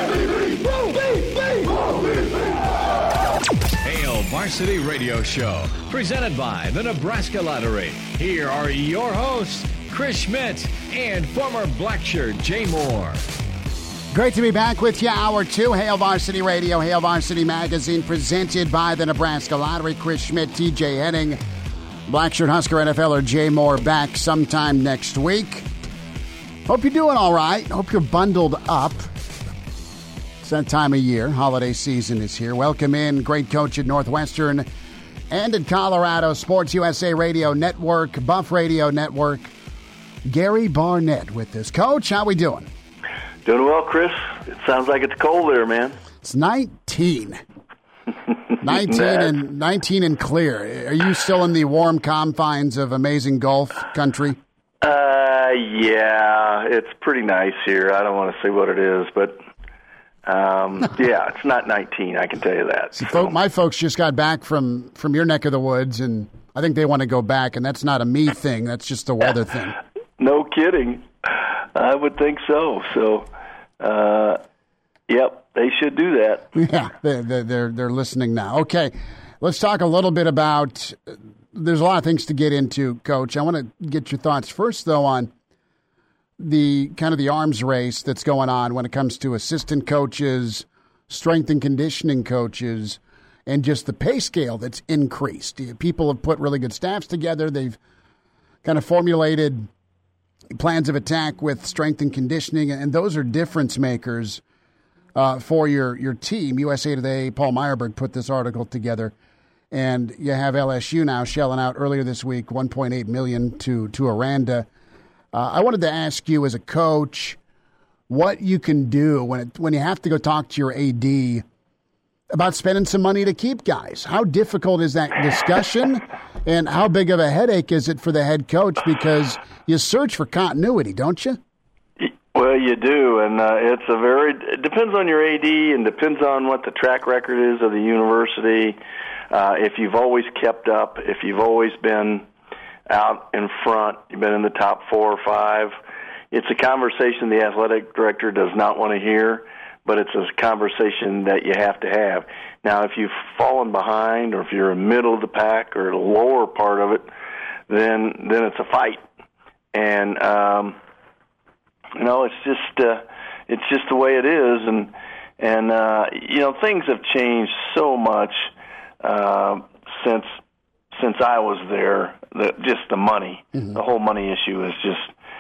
Hail Varsity Radio Show, presented by the Nebraska Lottery. Here are your hosts, Chris Schmidt and former Blackshirt Jay Moore. Great to be back with you. Hour 2, Hail Varsity Radio, Hail Varsity Magazine, presented by the Nebraska Lottery. Chris Schmidt, TJ Henning, Blackshirt Husker NFLer Jay Moore back sometime next week. Hope you're doing all right. Hope you're bundled up. It's that time of year. Holiday season is here. Welcome in. Great coach at Northwestern and at Colorado, Sports USA Radio Network, Buff Radio Network, Gary Barnett with us. Coach, how we doing? Doing well, Chris. It sounds like it's cold there, man. It's 19. 19 and clear. Are you still in the warm confines of amazing Gulf country? Yeah, it's pretty nice here. I don't want to say what it is, but yeah, it's not 19, I can tell you that. So. My folks just got back from your neck of the woods, and I think they want to go back, and that's not a me thing. That's just a weather thing. No kidding. I would think so. So, yep, they should do that. Yeah, they're listening now. Okay, let's talk a little bit about. There's a lot of things to get into, Coach. I want to get your thoughts first, though, on the kind of the arms race that's going on when it comes to assistant coaches, strength and conditioning coaches, and just the pay scale that's increased. People have put really good staffs together. They've kind of formulated plans of attack with strength and conditioning, and those are difference makers for your team. USA Today, Paul Meyerberg put this article together, and you have LSU now shelling out earlier this week $1.8 million to Aranda. I wanted to ask you as a coach what you can do when you have to go talk to your AD about spending some money to keep guys. How difficult is that discussion, and how big of a headache is it for the head coach? Because you search for continuity, don't you? Well, you do, and it depends on your AD and depends on what the track record is of the university. If you've always kept up, if you've always been out in front, you've been in the top 4 or 5, it's a conversation the athletic director does not want to hear, but it's a conversation that you have to have. Now, if you've fallen behind or if you're in the middle of the pack or the lower part of it, then it's a fight. And, it's just the way it is. And things have changed so much since I was there. Just the money, the whole money issue is just,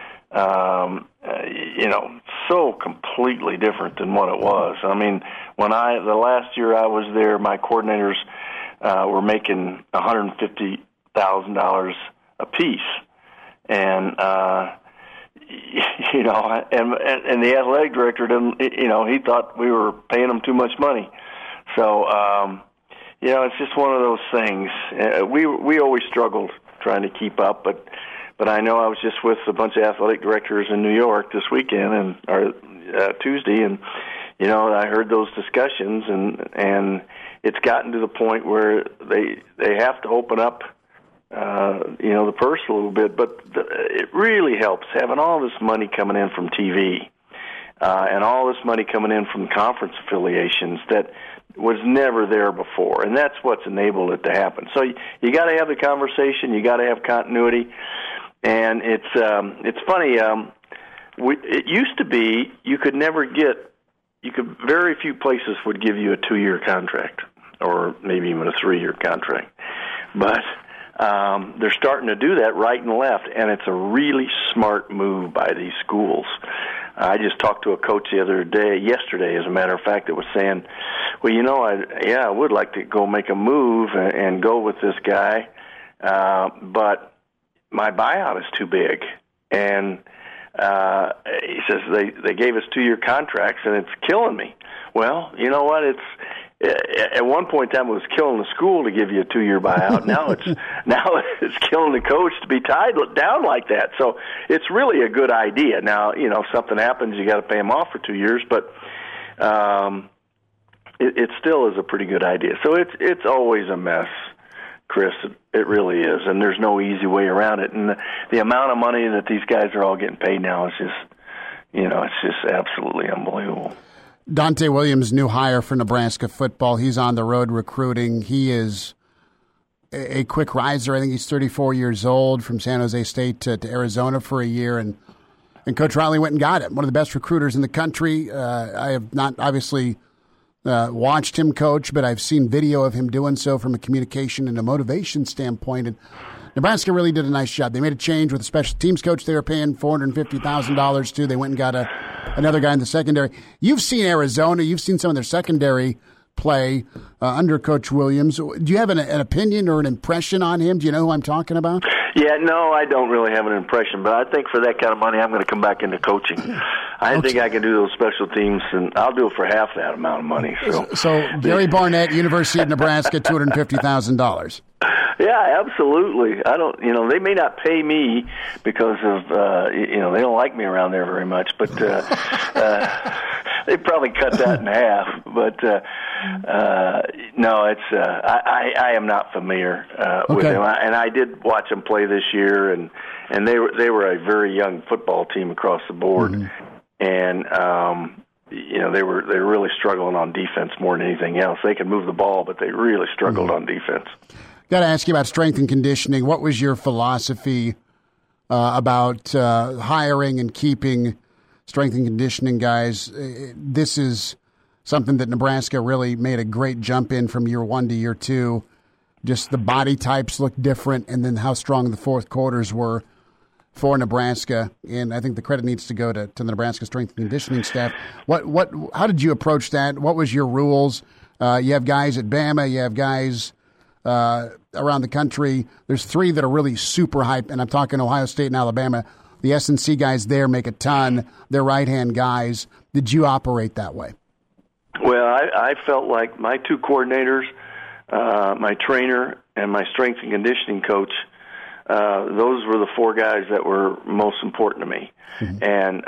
so completely different than what it was. I mean, the last year I was there, my coordinators were making $150,000 a piece, and and the athletic director didn't. He thought we were paying them too much money. So it's just one of those things. We always struggled trying to keep up, but I know I was just with a bunch of athletic directors in New York this weekend or Tuesday, and I heard those discussions, and it's gotten to the point where they have to open up, the purse a little bit. But it really helps having all this money coming in from TV and all this money coming in from conference affiliations that was never there before, and that's what's enabled it to happen. So you got to have the conversation, you got to have continuity. And it's funny. It used to be very few places would give you a 2-year contract or maybe even a 3-year contract. But they're starting to do that right and left, and it's a really smart move by these schools. I just talked to a coach yesterday, as a matter of fact, that was saying, well, I would like to go make a move and go with this guy, but my buyout is too big. And he says they gave us 2-year contracts, and it's killing me. Well, you know what? At one point in time, it was killing the school to give you a 2-year buyout. Now it's killing the coach to be tied down like that. So it's really a good idea. Now, if something happens, you got to pay them off for 2 years, but it still is a pretty good idea. So it's always a mess, Chris. It really is, and there's no easy way around it. And the amount of money that these guys are all getting paid now is just, it's just absolutely unbelievable. Donte Williams, new hire for Nebraska football. He's on the road recruiting. He is a quick riser. I think he's 34 years old, from San Jose State to Arizona for a year, and Coach Riley went and got him. One of the best recruiters in the country. I have not obviously watched him coach, but I've seen video of him doing so from a communication and a motivation standpoint. And Nebraska really did a nice job. They made a change with a special teams coach they were paying $450,000 to. They went and got another guy in the secondary. You've seen Arizona. You've seen some of their secondary play under Coach Williams. Do you have an opinion or an impression on him? Do you know who I'm talking about? Yeah, no, I don't really have an impression, but I think for that kind of money, I'm going to come back into coaching. I think I can do those special teams, and I'll do it for half that amount of money. So Gary Barnett, University of Nebraska, $250,000. Yeah, absolutely. I don't, they may not pay me because of, they don't like me around there very much, but they probably cut that in half. But no, it's I am not familiar with them, and I did watch them play this year, and they were a very young football team across the board, and they were really struggling on defense more than anything else. They could move the ball, but they really struggled on defense. Got to ask you about strength and conditioning. What was your philosophy about hiring and keeping strength and conditioning guys? This is something that Nebraska really made a great jump in from year 1 to year 2. Just the body types look different, and then how strong the fourth quarters were for Nebraska. And I think the credit needs to go to the Nebraska strength and conditioning staff. How did you approach that? What was your rules? You have guys at Bama. You have guys around the country. There's 3 that are really super hype, and I'm talking Ohio State and Alabama. The S&C guys there make a ton. They're right-hand guys. Did you operate that way? Well, I felt like my two coordinators, my trainer, and my strength and conditioning coach, those were the four guys that were most important to me. Mm-hmm. And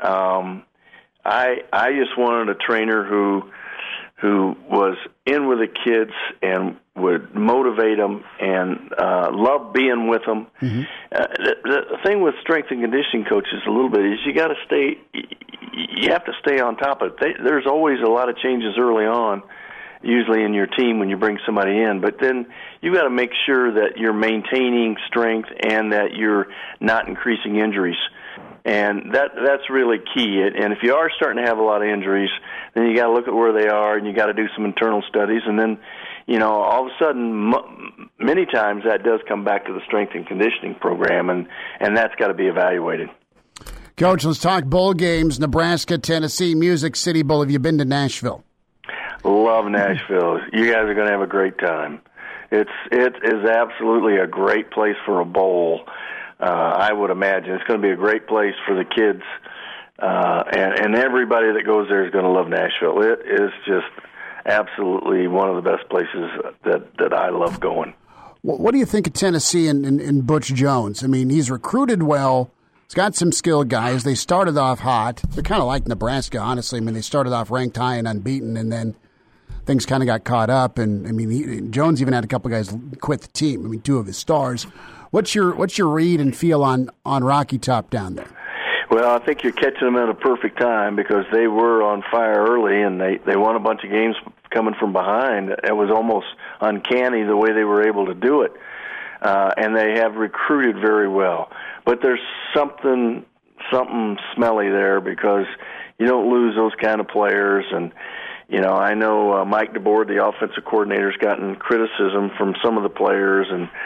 I just wanted a trainer who was in with the kids and would motivate them and love being with them. Mm-hmm. The thing with strength and conditioning coaches a little bit is you have to stay on top of it. There's always a lot of changes early on, usually in your team when you bring somebody in, but then you got to make sure that you're maintaining strength and that you're not increasing injuries. And that's really key. And if you are starting to have a lot of injuries, then you got to look at where they are, and you got to do some internal studies. And then, all of a sudden, many times that does come back to the strength and conditioning program, and that's got to be evaluated. Coach, let's talk bowl games. Nebraska, Tennessee, Music City Bowl. Have you been to Nashville? Love Nashville. You guys are going to have a great time. It is absolutely a great place for a bowl. I would imagine it's going to be a great place for the kids, and everybody that goes there is going to love Nashville. It is just absolutely one of the best places that I love going. What do you think of Tennessee and Butch Jones? I mean, he's recruited well. He's got some skilled guys. They started off hot. They're kind of like Nebraska, honestly. I mean, they started off ranked high and unbeaten, and then things kind of got caught up. And, I mean, Jones even had a couple guys quit the team. I mean, two of his stars. What's your read and feel on Rocky Top down there? Well, I think you're catching them at a perfect time because they were on fire early, and they won a bunch of games coming from behind. It was almost uncanny the way they were able to do it. And they have recruited very well. But there's something smelly there because you don't lose those kind of players. And, I know Mike DeBoer, the offensive coordinator, has gotten criticism from some of the players,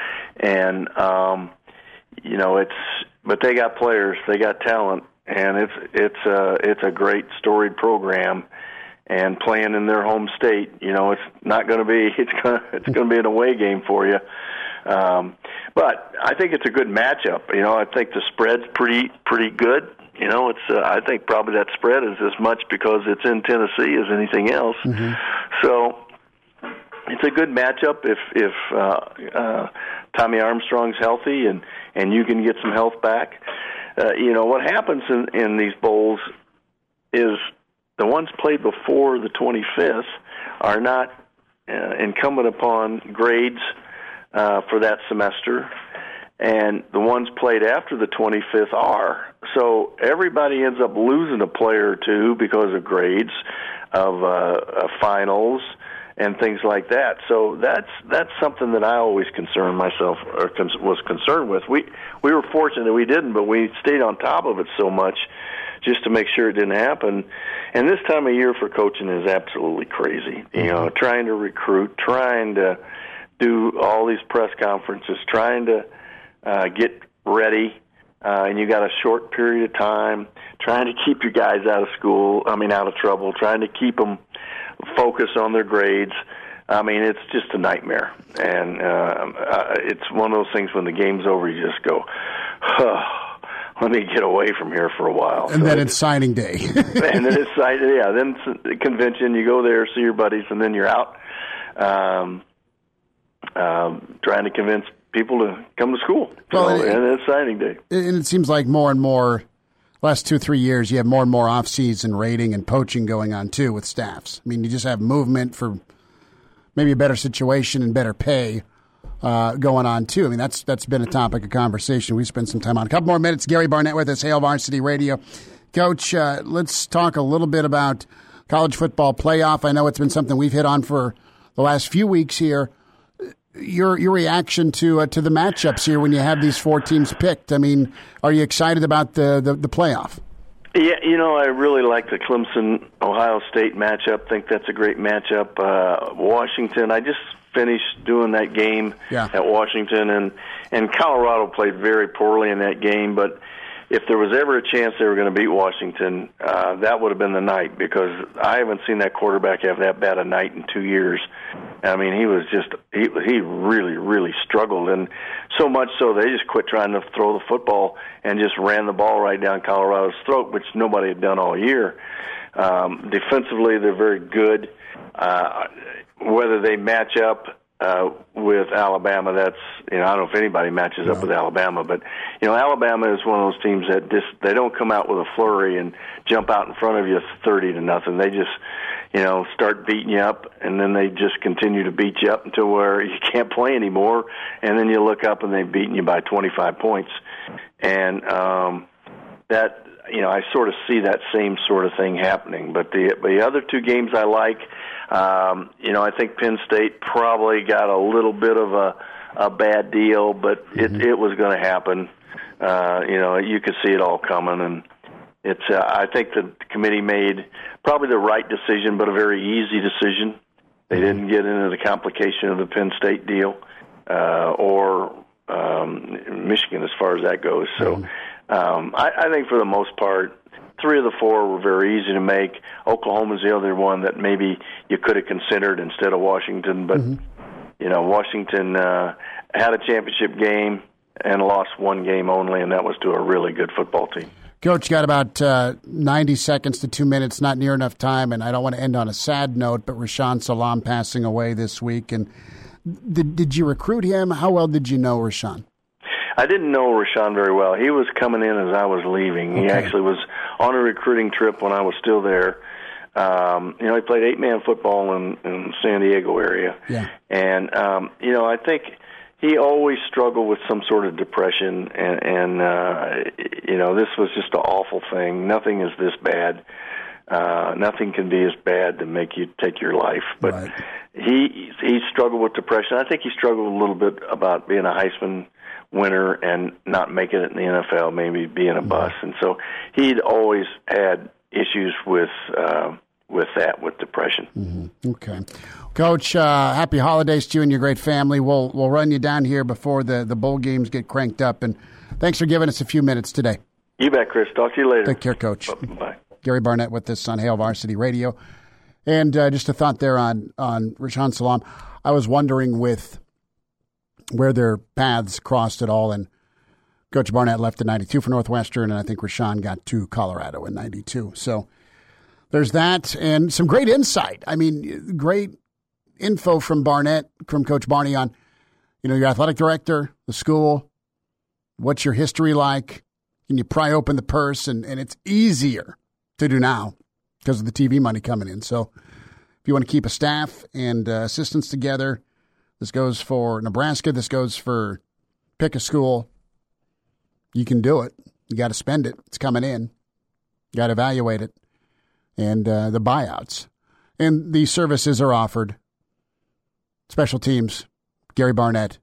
but they got players, they got talent, and it's a great storied program. And playing in their home state, it's not going to be it's going to be an away game for you. But I think it's a good matchup. I think the spread's pretty good. I think probably that spread is as much because it's in Tennessee as anything else. Mm-hmm. So it's a good matchup if Tommy Armstrong's healthy and you can get some health back. What happens in these bowls is the ones played before the 25th are not incumbent upon grades for that semester, and the ones played after the 25th are. So everybody ends up losing a player or two because of grades, of finals, and things like that. So that's something that I always was concerned with. We were fortunate that we didn't, but we stayed on top of it so much just to make sure it didn't happen. And this time of year for coaching is absolutely crazy. Trying to recruit, trying to do all these press conferences, trying to get ready, and you got a short period of time, trying to keep your guys out of trouble, trying to keep them focused on their grades. I mean, it's just a nightmare. And it's one of those things when the game's over, you just go, let me get away from here for a while. And then it's signing day. And then it's signing, yeah. Then it's the convention, you go there, see your buddies, and then you're out trying to convince people to come to school. And it's signing day. And it seems like more and more, last 2-3 years, you have more and more off-season rating and poaching going on, too, with staffs. I mean, you just have movement for maybe a better situation and better pay going on, too. I mean, that's been a topic of conversation we spent some time on. A couple more minutes. Gary Barnett with us, Hail Varsity Radio. Coach, let's talk a little bit about college football playoff. I know it's been something we've hit on for the last few weeks here. Your reaction to the matchups here when you have these four teams picked. I mean, are you excited about the playoff? Yeah, I really like the Clemson-Ohio State matchup. Think that's a great matchup. Washington, I just finished doing that game at Washington, and Colorado played very poorly in that game, but if there was ever a chance they were going to beat Washington, that would have been the night, because I haven't seen that quarterback have that bad a night in 2 years. I mean, he really, really struggled, and so much so they just quit trying to throw the football and just ran the ball right down Colorado's throat, which nobody had done all year. Defensively, they're very good. Whether they match up with Alabama, that's, I don't know if anybody matches up with Alabama, but Alabama is one of those teams that they don't come out with a flurry and jump out in front of you 30-0. They just start beating you up, and then they just continue to beat you up until where you can't play anymore, and then you look up and they've beaten you by 25 points. And that, I sort of see that same sort of thing happening. But the other two games I like, I think Penn State probably got a little bit of a bad deal, but it was going to happen. You could see it all coming, and it's. I think the committee made probably the right decision, but a very easy decision. They didn't get into the complication of the Penn State deal or Michigan as far as that goes. So I think for the most part, 3 of the 4 were very easy to make. Oklahoma's the other one that maybe you could have considered instead of Washington, but Washington had a championship game and lost one game only, and that was to a really good football team. Coach, got about 90 seconds to 2 minutes, not near enough time, and I don't want to end on a sad note, but Rashaan Salaam passing away this week. And did you recruit him? How well did you know Rashaan? I didn't know Rashaan very well. He was coming in as I was leaving. Okay. He actually was on a recruiting trip when I was still there. He played 8-man football in San Diego area. Yeah. And, I think he always struggled with some sort of depression, and this was just an awful thing. Nothing is this bad. Nothing can be as bad to make you take your life. But right. He struggled with depression. I think he struggled a little bit about being a Heisman winner and not making it in the NFL, maybe being a bust. And so he'd always had issues with depression. Mm-hmm. Okay. Coach, happy holidays to you and your great family. We'll run you down here before the bowl games get cranked up. And thanks for giving us a few minutes today. You bet, Chris. Talk to you later. Take care, Coach. Bye. Gary Barnett with us on Hail Varsity Radio. And just a thought there on Rashaan Salaam. I was wondering with where their paths crossed at all, and Coach Barnett left in 92 for Northwestern, and I think Rashaan got to Colorado in 92. So there's that, and some great insight. I mean, great info from Barnett, from Coach Barney on, your athletic director, the school, what's your history like? Can you pry open the purse? And it's easier to do now because of the TV money coming in. So if you want to keep a staff and assistants together, this goes for Nebraska. This goes for pick a school. You can do it. You got to spend it. It's coming in. You got to evaluate it. And the buyouts. And these services are offered. Special teams, Gary Barnett,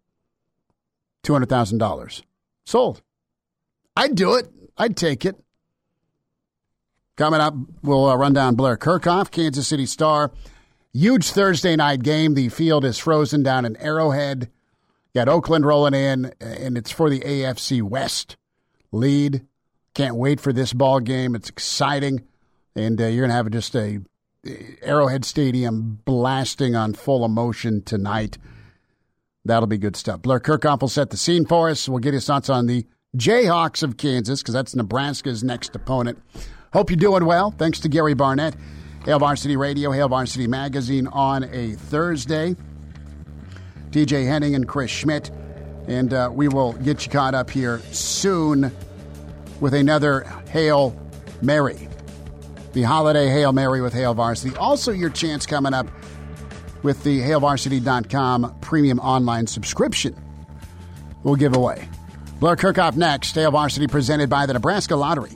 $200,000. Sold. I'd do it. I'd take it. Coming up, we'll run down Blair Kirchhoff, Kansas City Star. Huge Thursday night game. The field is frozen down in Arrowhead. Got Oakland rolling in, and it's for the AFC West lead. Can't wait for this ball game. It's exciting, and you're going to have just a Arrowhead Stadium blasting on full emotion tonight. That'll be good stuff. Blair Kirchhoff will set the scene for us. We'll get his thoughts on the Jayhawks of Kansas, because that's Nebraska's next opponent. Hope you're doing well. Thanks to Gary Barnett. Hail Varsity Radio, Hail Varsity Magazine on a Thursday. TJ Henning and Chris Schmidt. And we will get you caught up here soon with another Hail Mary. The holiday Hail Mary with Hail Varsity. Also your chance coming up with the HailVarsity.com premium online subscription we'll give away. Blair Kirchhoff next. Hail Varsity presented by the Nebraska Lottery.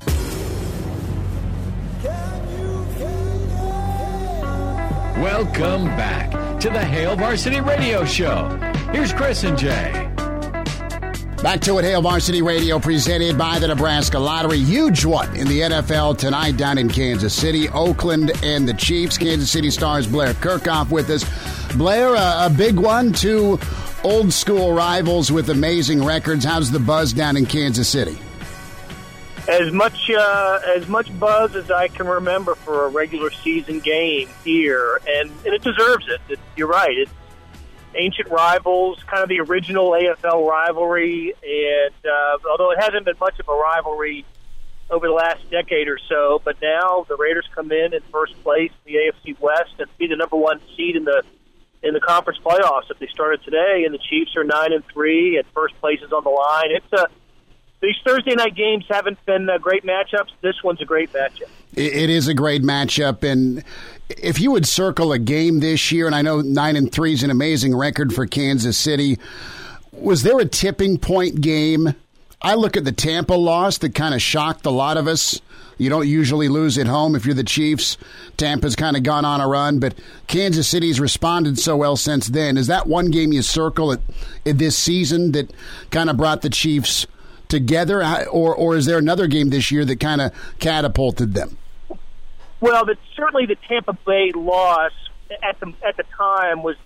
Welcome back to the Hail Varsity Radio Show. Here's Chris and Jay. Back to it, Hail Varsity Radio, presented by the Nebraska Lottery. Huge one in the NFL tonight down in Kansas City. Oakland and the Chiefs. Kansas City Stars Blair Kirchhoff with us. Blair, a big one. Two old school rivals with amazing records. How's the buzz down in Kansas City? As much buzz as I can remember for a regular season game here, and it deserves it. You're right. It's ancient rivals, kind of the original AFL rivalry, and although it hasn't been much of a rivalry over the last decade or so. But now the Raiders come in first place in the AFC West and be the number one seed in the conference playoffs if they started today. And the Chiefs are 9-3, and first place is on the line. These Thursday night games haven't been great matchups. This one's a great matchup. It is a great matchup, and if you would circle a game this year, and I know 9-3 is an amazing record for Kansas City, was there a tipping point game? I look at the Tampa loss that kind of shocked a lot of us. You don't usually lose at home if you're the Chiefs. Tampa's kind of gone on a run, but Kansas City's responded so well since then. Is that one game you circle at this season that kind of brought the Chiefs together, or is there another game this year that kind of catapulted them? Well, certainly the Tampa Bay loss at the time was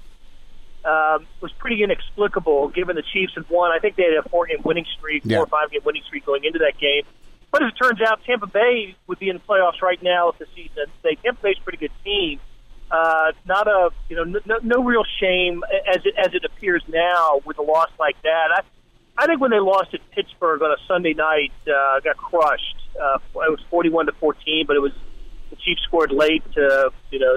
pretty inexplicable, given the Chiefs had won. I think they had a 4-game winning streak, 4 or 5-game winning streak going into that game. But as it turns out, Tampa Bay would be in the playoffs right now if the season. Tampa Bay's a pretty good team. Not a no real shame as it appears now with a loss like that. I think when they lost at Pittsburgh on a Sunday night, got crushed. It was 41-14, but it was the Chiefs scored late to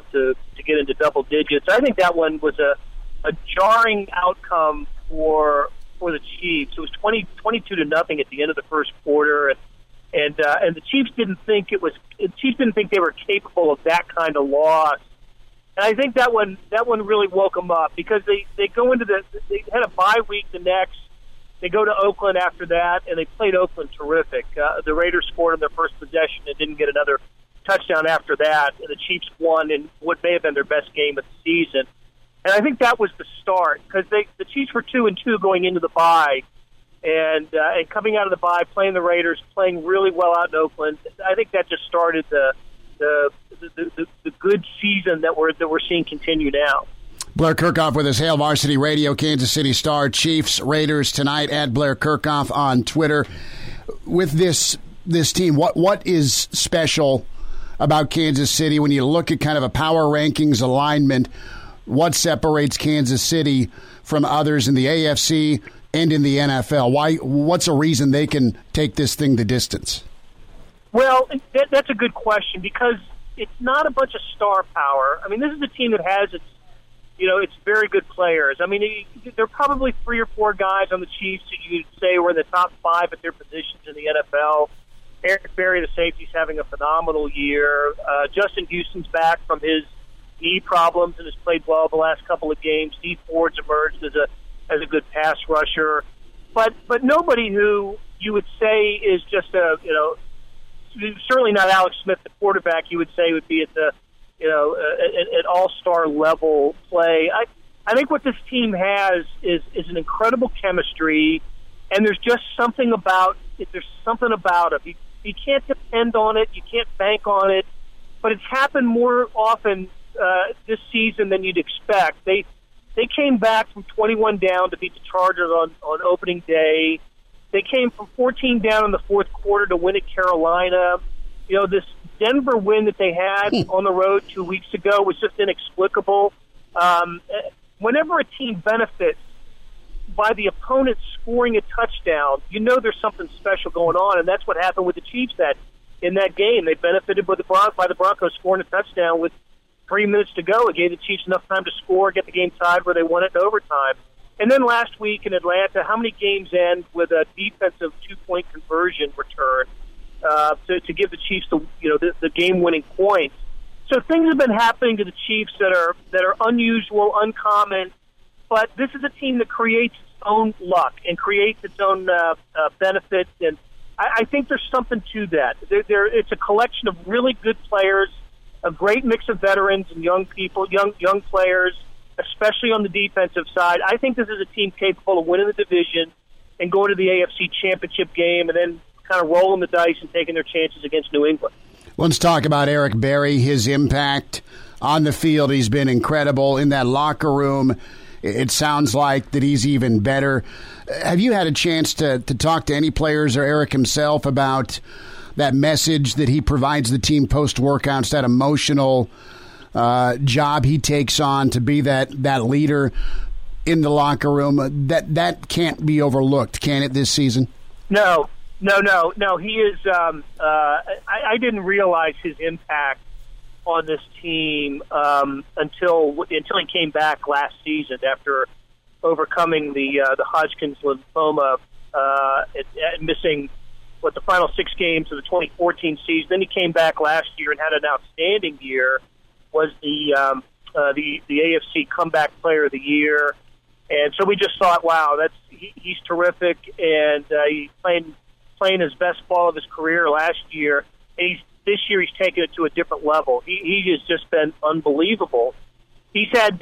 get into double digits. I think that one was a jarring outcome for the Chiefs. It was 22-0 at the end of the first quarter, and the Chiefs didn't think they were capable of that kind of loss. And I think that one really woke them up, because they go into they had a bye week the next. They go to Oakland after that, and they played Oakland terrific. The Raiders scored on their first possession and didn't get another touchdown after that, and the Chiefs won in what may have been their best game of the season. And I think that was the start, because the Chiefs were 2-2 going into the bye, and coming out of the bye, playing the Raiders, playing really well out in Oakland. I think that just started the good season that we're seeing continue now. Blair Kerkhoff with us, Hail Varsity Radio, Kansas City Star, Chiefs, Raiders tonight, at Blair Kerkhoff on Twitter. With this team, what is special about Kansas City when you look at kind of a power rankings alignment? What separates Kansas City from others in the AFC and in the NFL? What's a reason they can take this thing the distance? Well, that's a good question, because it's not a bunch of star power. I mean, this is a team that has its very good players. I mean, there are probably 3 or 4 guys on the Chiefs that you'd say were in the top 5 at their positions in the NFL. Eric Berry, the safety's having a phenomenal year. Justin Houston's back from his knee problems and has played well the last couple of games. Steve Ford's emerged as a good pass rusher, but nobody who you would say is just certainly not Alex Smith, the quarterback. You would say would be at the an all-star level play. I think what this team has is an incredible chemistry, and there's just something about it. There's something about it. You can't depend on it. You can't bank on it. But it's happened more often this season than you'd expect. They came back from 21 down to beat the Chargers on opening day. They came from 14 down in the fourth quarter to win at Carolina. This Denver win that they had on the road 2 weeks ago was just inexplicable. Whenever a team benefits by the opponent scoring a touchdown, there's something special going on, and that's what happened with the Chiefs in that game. They benefited by the Broncos scoring a touchdown with 3 minutes to go. It gave the Chiefs enough time to score, get the game tied where they won it in overtime. And then last week in Atlanta, how many games end with a defensive 2-point conversion return to give the Chiefs the game-winning points? So things have been happening to the Chiefs that are unusual, uncommon. But this is a team that creates its own luck and creates its own benefits, and I think there's something to that. It's a collection of really good players, a great mix of veterans and young people, young players, especially on the defensive side. I think this is a team capable of winning the division and going to the AFC Championship game, and then kind of rolling the dice and taking their chances against New England. Let's talk about Eric Berry, his impact on the field. He's been incredible in that locker room. It sounds like that he's even better. Have you had a chance to talk to any players or Eric himself about that message that he provides the team post-workouts, that emotional job he takes on to be that leader in the locker room? That can't be overlooked, can it, this season? No, No. He is. I didn't realize his impact on this team until he came back last season after overcoming the Hodgkin's lymphoma and missing the final 6 games of the 2014 season. Then he came back last year and had an outstanding year. Was the AFC Comeback Player of the Year, and so we just thought, wow, he's terrific, and he's playing his best ball of his career last year. And this year he's taken it to a different level. He has just been unbelievable. He's had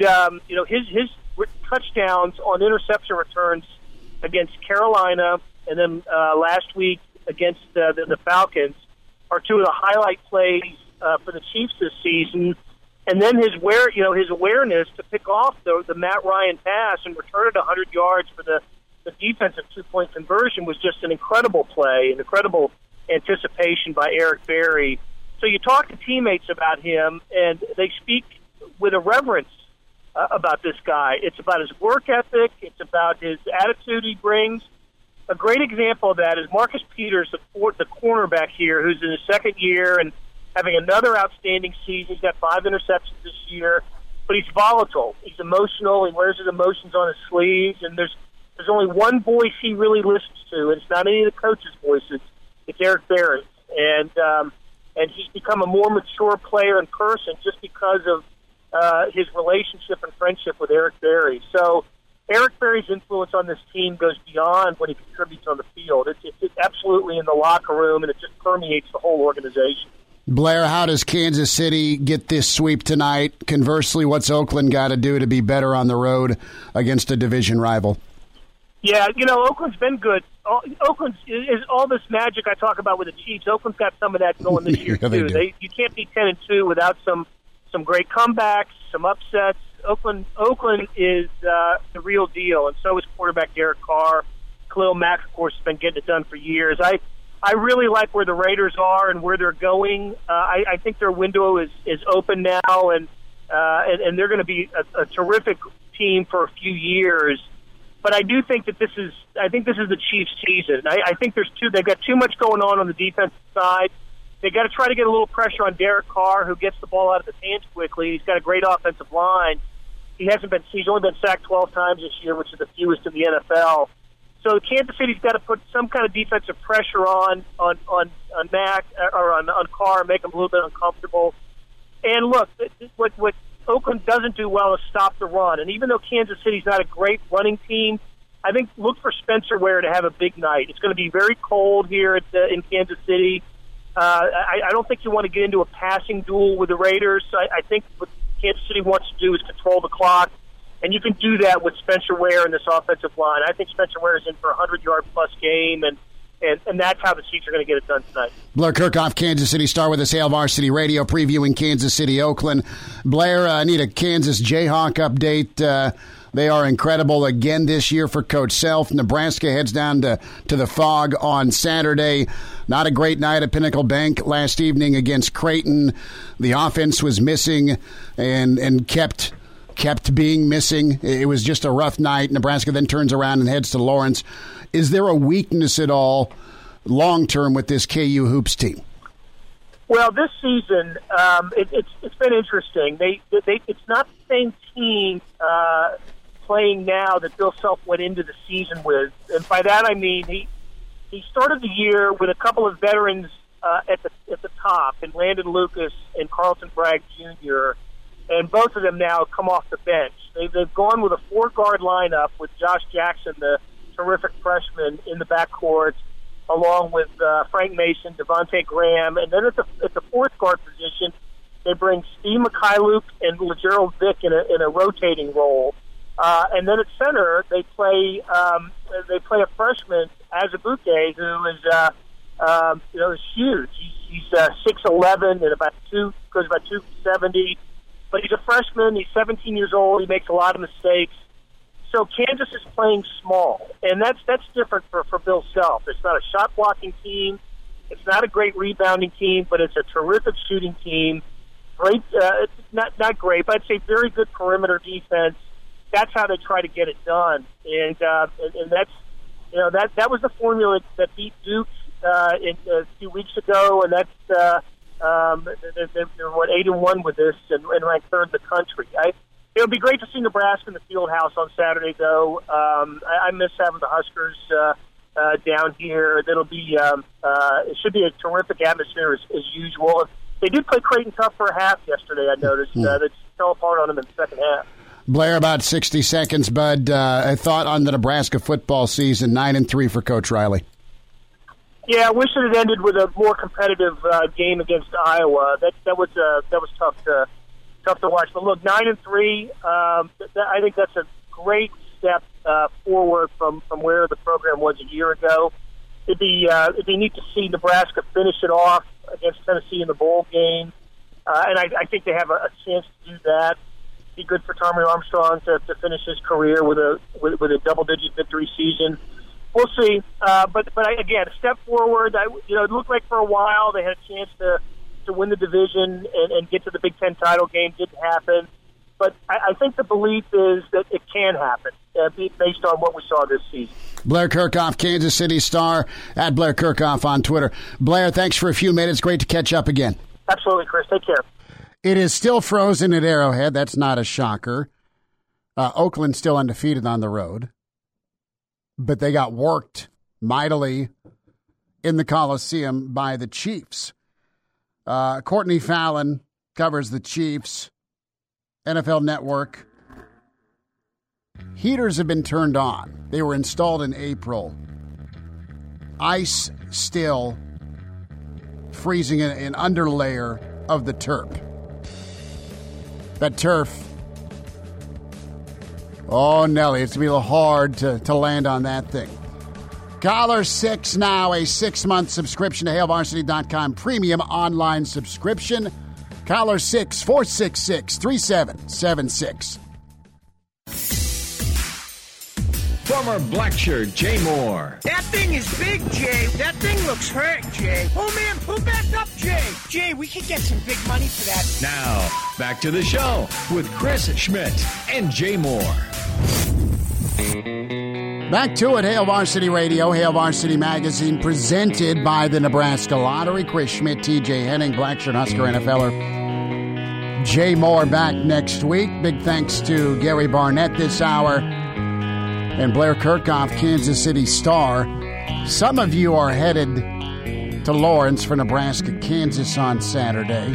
his touchdowns on interception returns against Carolina, and then last week against the Falcons are 2 of the highlight plays for the Chiefs this season. And then his awareness to pick off the Matt Ryan pass and return it 100 yards for the defensive 2-point conversion was just an incredible play, an incredible anticipation by Eric Berry. So you talk to teammates about him, and they speak with a reverence about this guy. It's about his work ethic. It's about his attitude he brings. A great example of that is Marcus Peters, the cornerback here, who's in his second year and having another outstanding season. He's got 5 interceptions this year, but he's volatile. He's emotional. He wears his emotions on his sleeves, and there's only one voice he really listens to, and it's not any of the coaches' voices. It's Eric Berry, and he's become a more mature player in person just because of his relationship and friendship with Eric Berry. So Eric Berry's influence on this team goes beyond what he contributes on the field. It's absolutely in the locker room, and it just permeates the whole organization. Blair, how does Kansas City get this sweep tonight? Conversely, what's Oakland got to do to be better on the road against a division rival? Yeah, Oakland's been good. Oakland is all this magic I talk about with the Chiefs. Oakland's got some of that going this year, too. You can't be 10-2 without some great comebacks, some upsets. Oakland is the real deal, and so is quarterback Derek Carr. Khalil Mack, of course, has been getting it done for years. I really like where the Raiders are and where they're going. I think their window is open now, and they're going to be a terrific team for a few years. But I do think that this is the Chiefs' season. I think they've got too much going on the defensive side. They got to try to get a little pressure on Derek Carr, who gets the ball out of his hands quickly. He's got a great offensive line. He's only been sacked 12 times this year, which is the fewest in the NFL. So Kansas City's got to put some kind of defensive pressure on Mack or on Carr, make him a little bit uncomfortable. And look, what Oakland doesn't do well is stop the run. And even though Kansas City's not a great running team, I think look for Spencer Ware to have a big night. It's going to be very cold here in Kansas City. I don't think you want to get into a passing duel with the Raiders. I think what Kansas City wants to do is control the clock, and you can do that with Spencer Ware and this offensive line. I think Spencer Ware is in for a 100-yard-plus game, and that's how the Chiefs are going to get it done tonight. Blair Kirchhoff, Kansas City Star with us, Hail Varsity Radio, previewing Kansas City, Oakland. Blair, I need a Kansas Jayhawk update. They are incredible again this year for Coach Self. Nebraska heads down to the Fog on Saturday. Not a great night at Pinnacle Bank last evening against Creighton. The offense was missing and kept being missing. It was just a rough night. Nebraska then turns around and heads to Lawrence. Is there a weakness at all long-term with this KU Hoops team? Well, this season, it's been interesting. It's not the same team playing now that Bill Self went into the season with. And by that I mean he started the year with a couple of veterans at the top, in Landon Lucas and Carlton Bragg Jr., and both of them now come off the bench. They've gone with a 4-guard lineup with Josh Jackson, the terrific freshman, in the backcourt, along with Frank Mason, Devontae Graham, and then at the 4th guard position, they bring Steve Mikhailuk and LeGerald Vick in a rotating role, and then at center they play a freshman, Azubuike, who is huge. He's 6'11" and goes about 270. But he's a freshman. He's 17 years old. He makes a lot of mistakes. So Kansas is playing small, and that's different for Bill Self. It's not a shot-blocking team. It's not a great rebounding team, but it's a terrific shooting team. Great, not great, but I'd say very good perimeter defense. That's how they try to get it done, and that's that was the formula that beat Duke a few weeks ago, and that's they're 8-1 with this, and ranked third in the country. It would be great to see Nebraska in the field house on Saturday, though. I miss having the Huskers down here. It'll be it should be a terrific atmosphere as usual. They did play Creighton tough for a half yesterday, I noticed. They fell apart on them in the second half. Blair, about 60 seconds, bud. A thought on the Nebraska football season, 9-3 for Coach Riley. Yeah, I wish it had ended with a more competitive game against Iowa. That was tough to watch. But look, 9-3. I think that's a great step forward from where the program was a year ago. It'd be neat to see Nebraska finish it off against Tennessee in the bowl game, and I think they have a chance to do that. It'd be good for Tommy Armstrong to finish his career with a double-digit victory season. We'll see, but again, a step forward. It looked like for a while they had a chance to win the division and get to the Big Ten title game. Didn't happen, but I think the belief is that it can happen based on what we saw this season. Blair Kirchhoff, Kansas City Star, at Blair Kirchhoff on Twitter. Blair, thanks for a few minutes. Great to catch up again. Absolutely, Chris. Take care. It is still frozen at Arrowhead. That's not a shocker. Oakland's still undefeated on the road, but they got worked mightily in the Coliseum by the Chiefs. Courtney Fallon covers the Chiefs. NFL Network. Heaters have been turned on. They were installed in April. Ice still freezing an underlayer of the turf. That turf. Oh, Nelly, it's going to be a little hard to land on that thing. Collar 6 now, a 6-month subscription to HailVarsity.com premium online subscription. Collar 6, 466-3776. Former black shirt Jay Moore. That thing is big, Jay. That thing looks hurt, Jay. Oh, man, pull back up, Jay. Jay, we could get some big money for that. Now, back to the show with Chris Schmidt and Jay Moore. Back to it, Hail Varsity Radio, Hail Varsity Magazine, presented by the Nebraska Lottery. Chris Schmidt, TJ Henning, Blackshirt Husker NFLer. Jay Moore back next week. Big thanks to Gary Barnett this hour. And Blair Kirchhoff, Kansas City Star. Some of you are headed to Lawrence for Nebraska, Kansas on Saturday.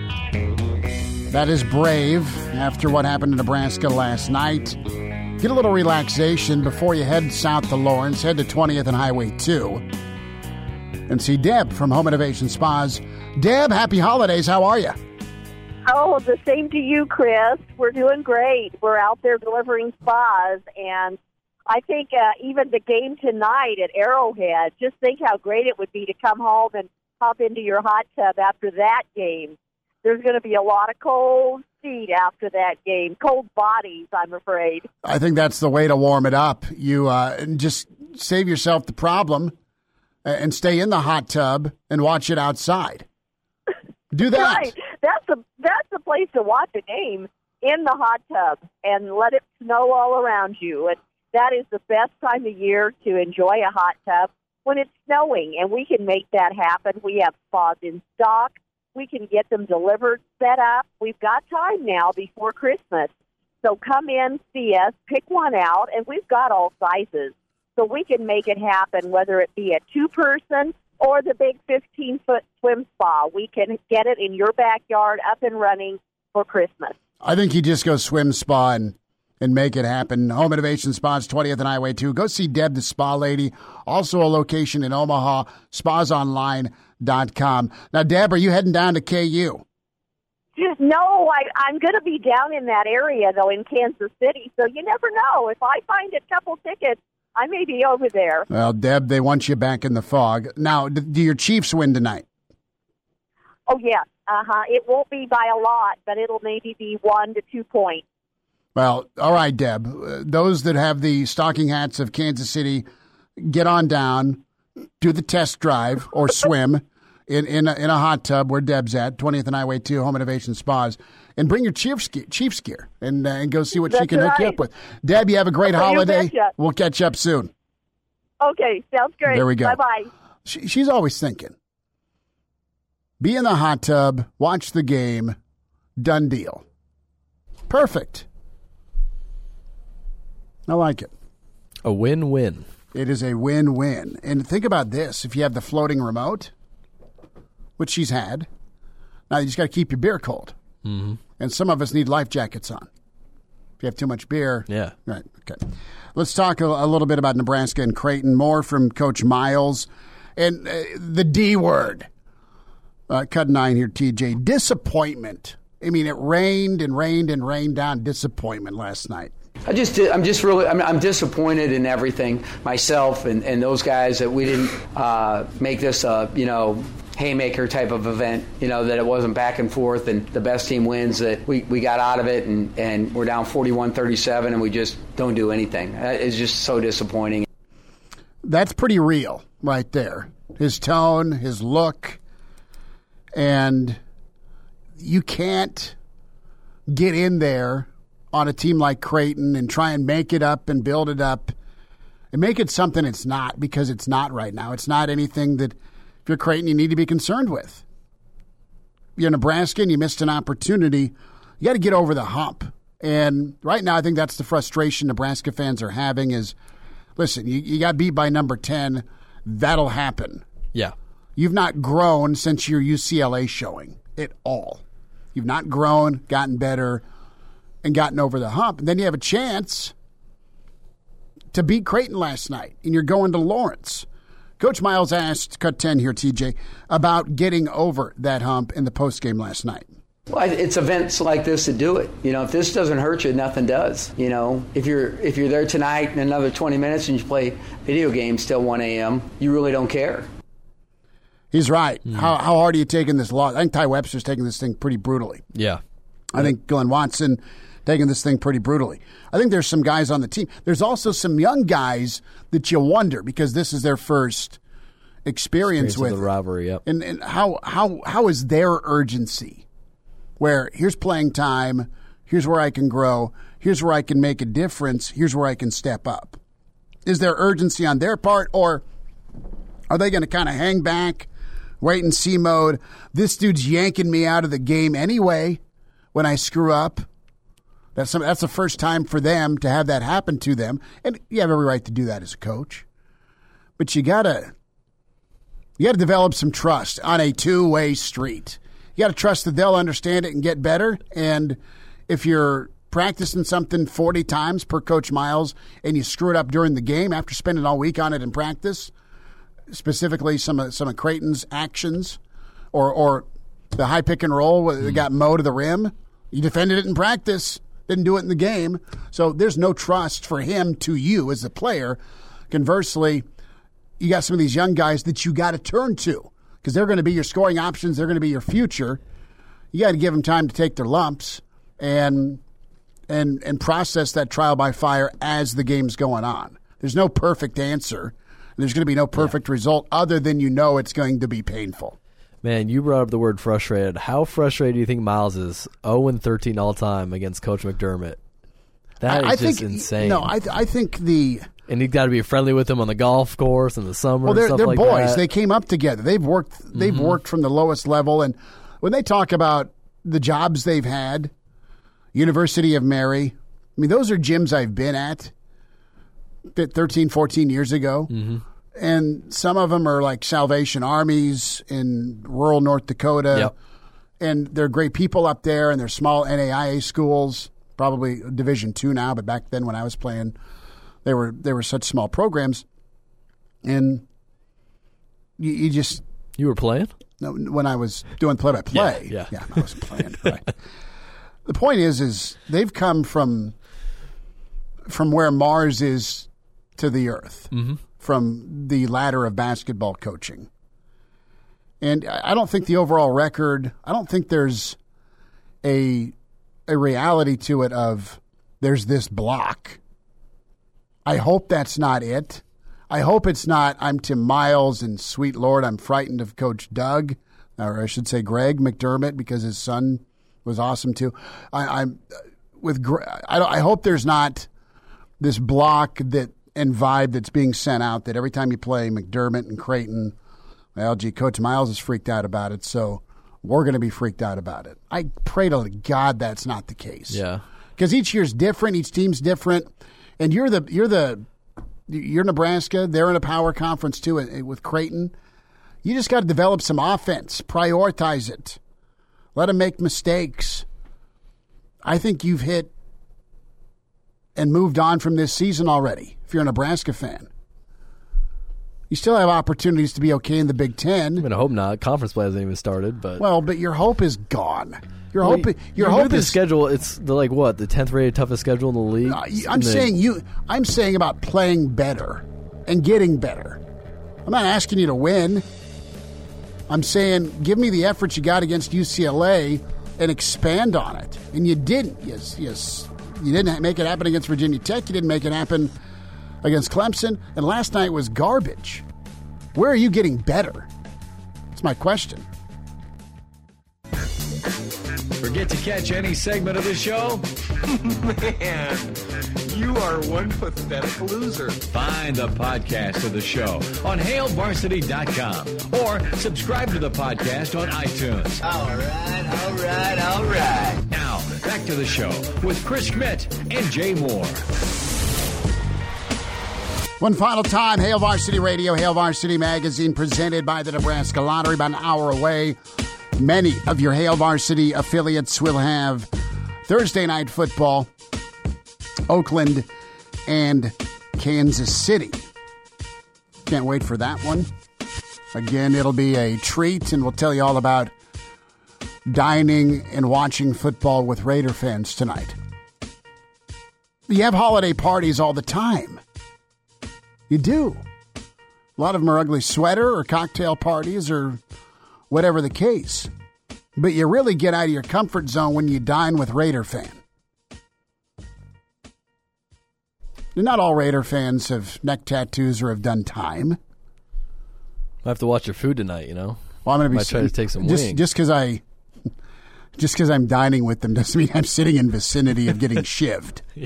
That is brave after what happened to Nebraska last night. Get a little relaxation before you head south to Lawrence. Head to 20th and Highway 2 and see Deb from Home Innovation Spas. Deb, happy holidays. How are you? Oh, the same to you, Chris. We're doing great. We're out there delivering spas, and I think even the game tonight at Arrowhead, just think how great it would be to come home and hop into your hot tub after that game. There's going to be a lot of cold feet after that game, cold bodies, I'm afraid. I think that's the way to warm it up. You just save yourself the problem and stay in the hot tub and watch it outside. Do that. Right. That's the place to watch a game, in the hot tub, and let it snow all around you. And that is the best time of year to enjoy a hot tub, when it's snowing, and we can make that happen. We have spas in stock. We can get them delivered, set up. We've got time now before Christmas. So come in, see us, pick one out, and we've got all sizes. So we can make it happen, whether it be a 2-person or the big 15-foot swim spa. We can get it in your backyard up and running for Christmas. I think you just go swim spa and make it happen. Home Innovation Spas, 20th and Highway 2. Go see Deb, the spa lady. Also a location in Omaha, spasonline.com. Now, Deb, are you heading down to KU? No, I'm going to be down in that area, though, in Kansas City. So you never know. If I find a couple tickets, I may be over there. Well, Deb, they want you back in the fog. Now, do your Chiefs win tonight? Oh, yes. It won't be by a lot, but it'll maybe be 1 to 2 points. Well, all right, Deb. Those that have the stocking hats of Kansas City, get on down, do the test drive or swim in a hot tub where Deb's at, 20th and Highway 2, Home Innovation Spas, and bring your Chiefs gear and go see what she can hook you up with. Deb, you have a great holiday. We'll catch up soon. Okay, sounds great. There we go. Bye-bye. She's always thinking. Be in the hot tub, watch the game, done deal. Perfect. I like it. A win-win. It is a win-win. And think about this. If you have the floating remote, which she's had, now you just got to keep your beer cold. Mm-hmm. And some of us need life jackets on. If you have too much beer. Yeah. Right. Okay. Let's talk a little bit about Nebraska and Creighton. More from Coach Miles. And the D word. Cut 9 here, TJ. Disappointment. I mean, it rained and rained and rained down disappointment last night. I'm disappointed in everything, myself and those guys, that we didn't make this haymaker type of event, that it wasn't back and forth and the best team wins, that we got out of it and we're down 41-37 and we just don't do anything. It's just so disappointing. That's pretty real right there. His tone, his look, and you can't get in there on a team like Creighton and try and make it up and build it up and make it something it's not, because it's not right now. It's not anything that, if you're Creighton, you need to be concerned with. You're Nebraska and you missed an opportunity. You got to get over the hump. And right now I think that's the frustration Nebraska fans are having is, listen, you got beat by number 10. That'll happen. Yeah. You've not grown since your UCLA showing at all. You've not grown, gotten better, and gotten over the hump. And then you have a chance to beat Creighton last night, and you're going to Lawrence. Coach Miles asked, cut 10 here, TJ, about getting over that hump in the postgame last night. Well, it's events like this that do it. If this doesn't hurt you, nothing does. If you're there tonight in another 20 minutes and you play video games till 1 a.m., you really don't care. He's right. Mm. How hard are you taking this loss? I think Ty Webster's taking this thing pretty brutally. Yeah. I think Glenn Watson taking this thing pretty brutally. I think there's some guys on the team. There's also some young guys that you wonder, because this is their first experience with the rivalry. Yep. And how is their urgency? Where here's playing time, here's where I can grow, here's where I can make a difference, here's where I can step up. Is there urgency on their part, or are they going to kind of hang back, wait and see mode? This dude's yanking me out of the game anyway when I screw up. That's the first time for them to have that happen to them. And you have every right to do that as a coach. But you gotta develop some trust on a two-way street. You got to trust that they'll understand it and get better. And if you're practicing something 40 times per Coach Miles and you screw it up during the game after spending all week on it in practice, specifically some of Creighton's actions or the high pick and roll where they got Mo to the rim, you defended it in practice, didn't do it in the game. So there's no trust for him to you as a player. Conversely, you got some of these young guys that you got to turn to, because they're going to be your scoring options. They're going to be your future. You got to give them time to take their lumps and process that trial by fire as the game's going on. There's no perfect answer. There's going to be no perfect result other than it's going to be painful. Man, you brought up the word frustrated. How frustrated do you think Miles is? 0-13 all time against Coach McDermott. That is just insane. No, I think and you got to be friendly with them on the golf course in the summer. Well, they're like boys. That. They came up together. They've worked. They've worked from the lowest level. And when they talk about the jobs they've had, University of Mary, I mean, those are gyms I've been at 13, 14 years ago. Mm-hmm. And some of them are like Salvation Armies in rural North Dakota. Yep. And they're great people up there, and they're small NAIA schools, probably Division II now, but back then when I was playing, they were such small programs. And you were playing? No, when I was doing play-by-play. Yeah, I was playing. Right. The point is they've come from where Mars is to the Earth. Mm-hmm. From the ladder of basketball coaching. And I don't think the overall record, I don't think there's a reality to it of there's this block. I hope that's not it. I hope it's not I'm Tim Miles and sweet Lord, I'm frightened of Coach Doug, or I should say Greg McDermott, because his son was awesome too. I hope there's not this block and vibe that's being sent out that every time you play McDermott and Creighton, Well, gee, Coach Miles is freaked out about it, so we're going to be freaked out about it. I pray to God that's not the case. Yeah. Because each year's different, each team's different, and you're Nebraska. They're in a power conference too with Creighton. You just got to develop some offense, prioritize it, let them make mistakes. I think you've hit and moved on from this season already. If you're a Nebraska fan, you still have opportunities to be okay in the Big Ten. I mean, I hope not. Conference play hasn't even started, but but your hope is gone. Your hope is schedule. It's the 10th rated toughest schedule in the league. I'm saying about playing better and getting better. I'm not asking you to win. I'm saying give me the effort you got against UCLA and expand on it. And you didn't. Yes. You didn't make it happen against Virginia Tech. You didn't make it happen against Clemson. And last night was garbage. Where are you getting better? That's my question. Forget to catch any segment of the show? Man, you are one pathetic loser. Find the podcast of the show on HailVarsity.com or subscribe to the podcast on iTunes. All right. Now, back to the show with Chris Schmidt and Jay Moore. One final time, Hail Varsity Radio, Hail Varsity Magazine, presented by the Nebraska Lottery, about an hour away. Many of your Hail Varsity affiliates will have Thursday night football, Oakland and Kansas City. Can't wait for that one. Again, it'll be a treat, and we'll tell you all about dining and watching football with Raider fans tonight. You have holiday parties all the time. You do. A lot of them are ugly sweater or cocktail parties or whatever the case. But you really get out of your comfort zone when you dine with Raider fan. Not all Raider fans have neck tattoos or have done time. I have to watch your food tonight, you know. Well, I'm going to be try to take some wings. Just because I'm dining with them doesn't mean I'm sitting in vicinity of getting shivved. Yeah.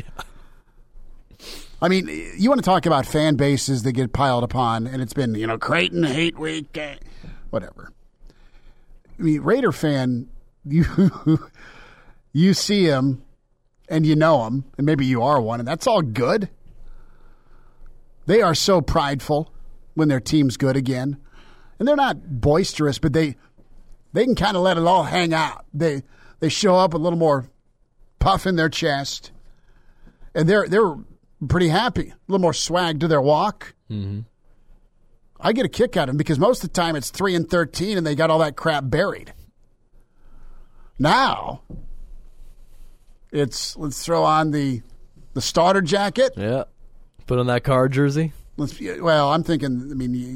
I mean, you want to talk about fan bases that get piled upon, and it's been, Creighton hate week, whatever. I mean, Raider fan, you see him, and you know him, and maybe you are one, and that's all good. They are so prideful when their team's good again. And they're not boisterous, but they can kind of let it all hang out. They show up a little more puff in their chest, and they're pretty happy. A little more swag to their walk. Mm-hmm. I get a kick out of them because most of the time it's 3-13 and they got all that crap buried. Now, let's throw on the starter jacket. Yeah. Put on that Card jersey. I'm thinking,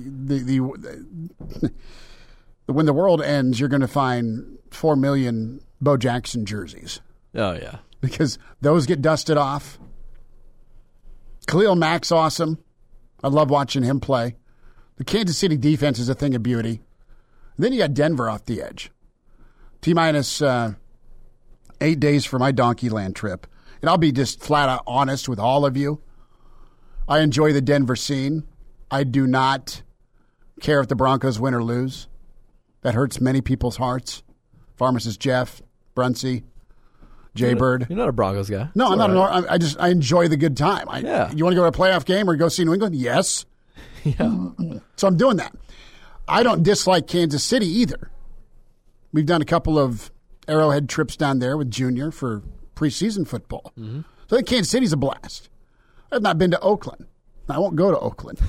when the world ends, you're going to find 4 million Bo Jackson jerseys. Oh, yeah. Because those get dusted off. Khalil Mack's awesome. I love watching him play. The Kansas City defense is a thing of beauty. And then you got Denver off the edge. T-minus 8 days for my Donkeyland trip. And I'll be just flat out honest with all of you. I enjoy the Denver scene. I do not care if the Broncos win or lose. That hurts many people's hearts. Pharmacist Jeff, Brunsey, Jay Bird. You're not a Broncos guy. No, I'm not. Right. I enjoy the good time. Yeah. You want to go to a playoff game or go see New England? Yes. Yeah. So I'm doing that. I don't dislike Kansas City either. We've done a couple of Arrowhead trips down there with Junior for preseason football. Mm-hmm. So I think Kansas City's a blast. I've not been to Oakland. I won't go to Oakland.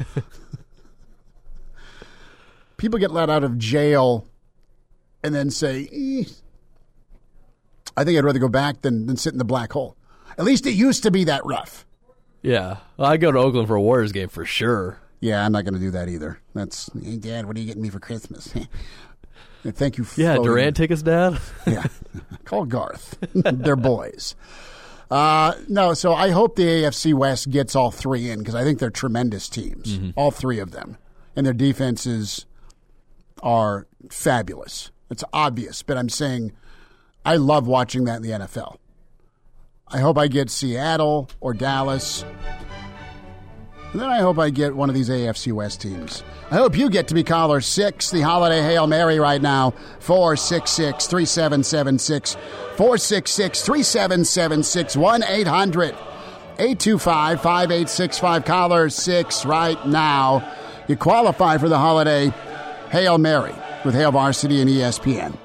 People get let out of jail and then say, I think I'd rather go back than sit in the black hole. At least it used to be that rough. Yeah. Well, I go to Oakland for a Warriors game for sure. Yeah, I'm not going to do that either. Hey, Dad, what are you getting me for Christmas? Thank you. Yeah, Durant tickets, Dad? Yeah. Call Garth. They're boys. No, so I hope the AFC West gets all three in because I think they're tremendous teams, all three of them. And their defenses are fabulous. It's obvious, but I'm saying I love watching that in the NFL. I hope I get Seattle or Dallas And then I hope I get one of these AFC West teams. I hope you get to be caller 6, the Holiday Hail Mary right now, 466-3776, 466-3776, 1-800-825-5865, caller 6 right now. You qualify for the Holiday Hail Mary with Hail Varsity and ESPN.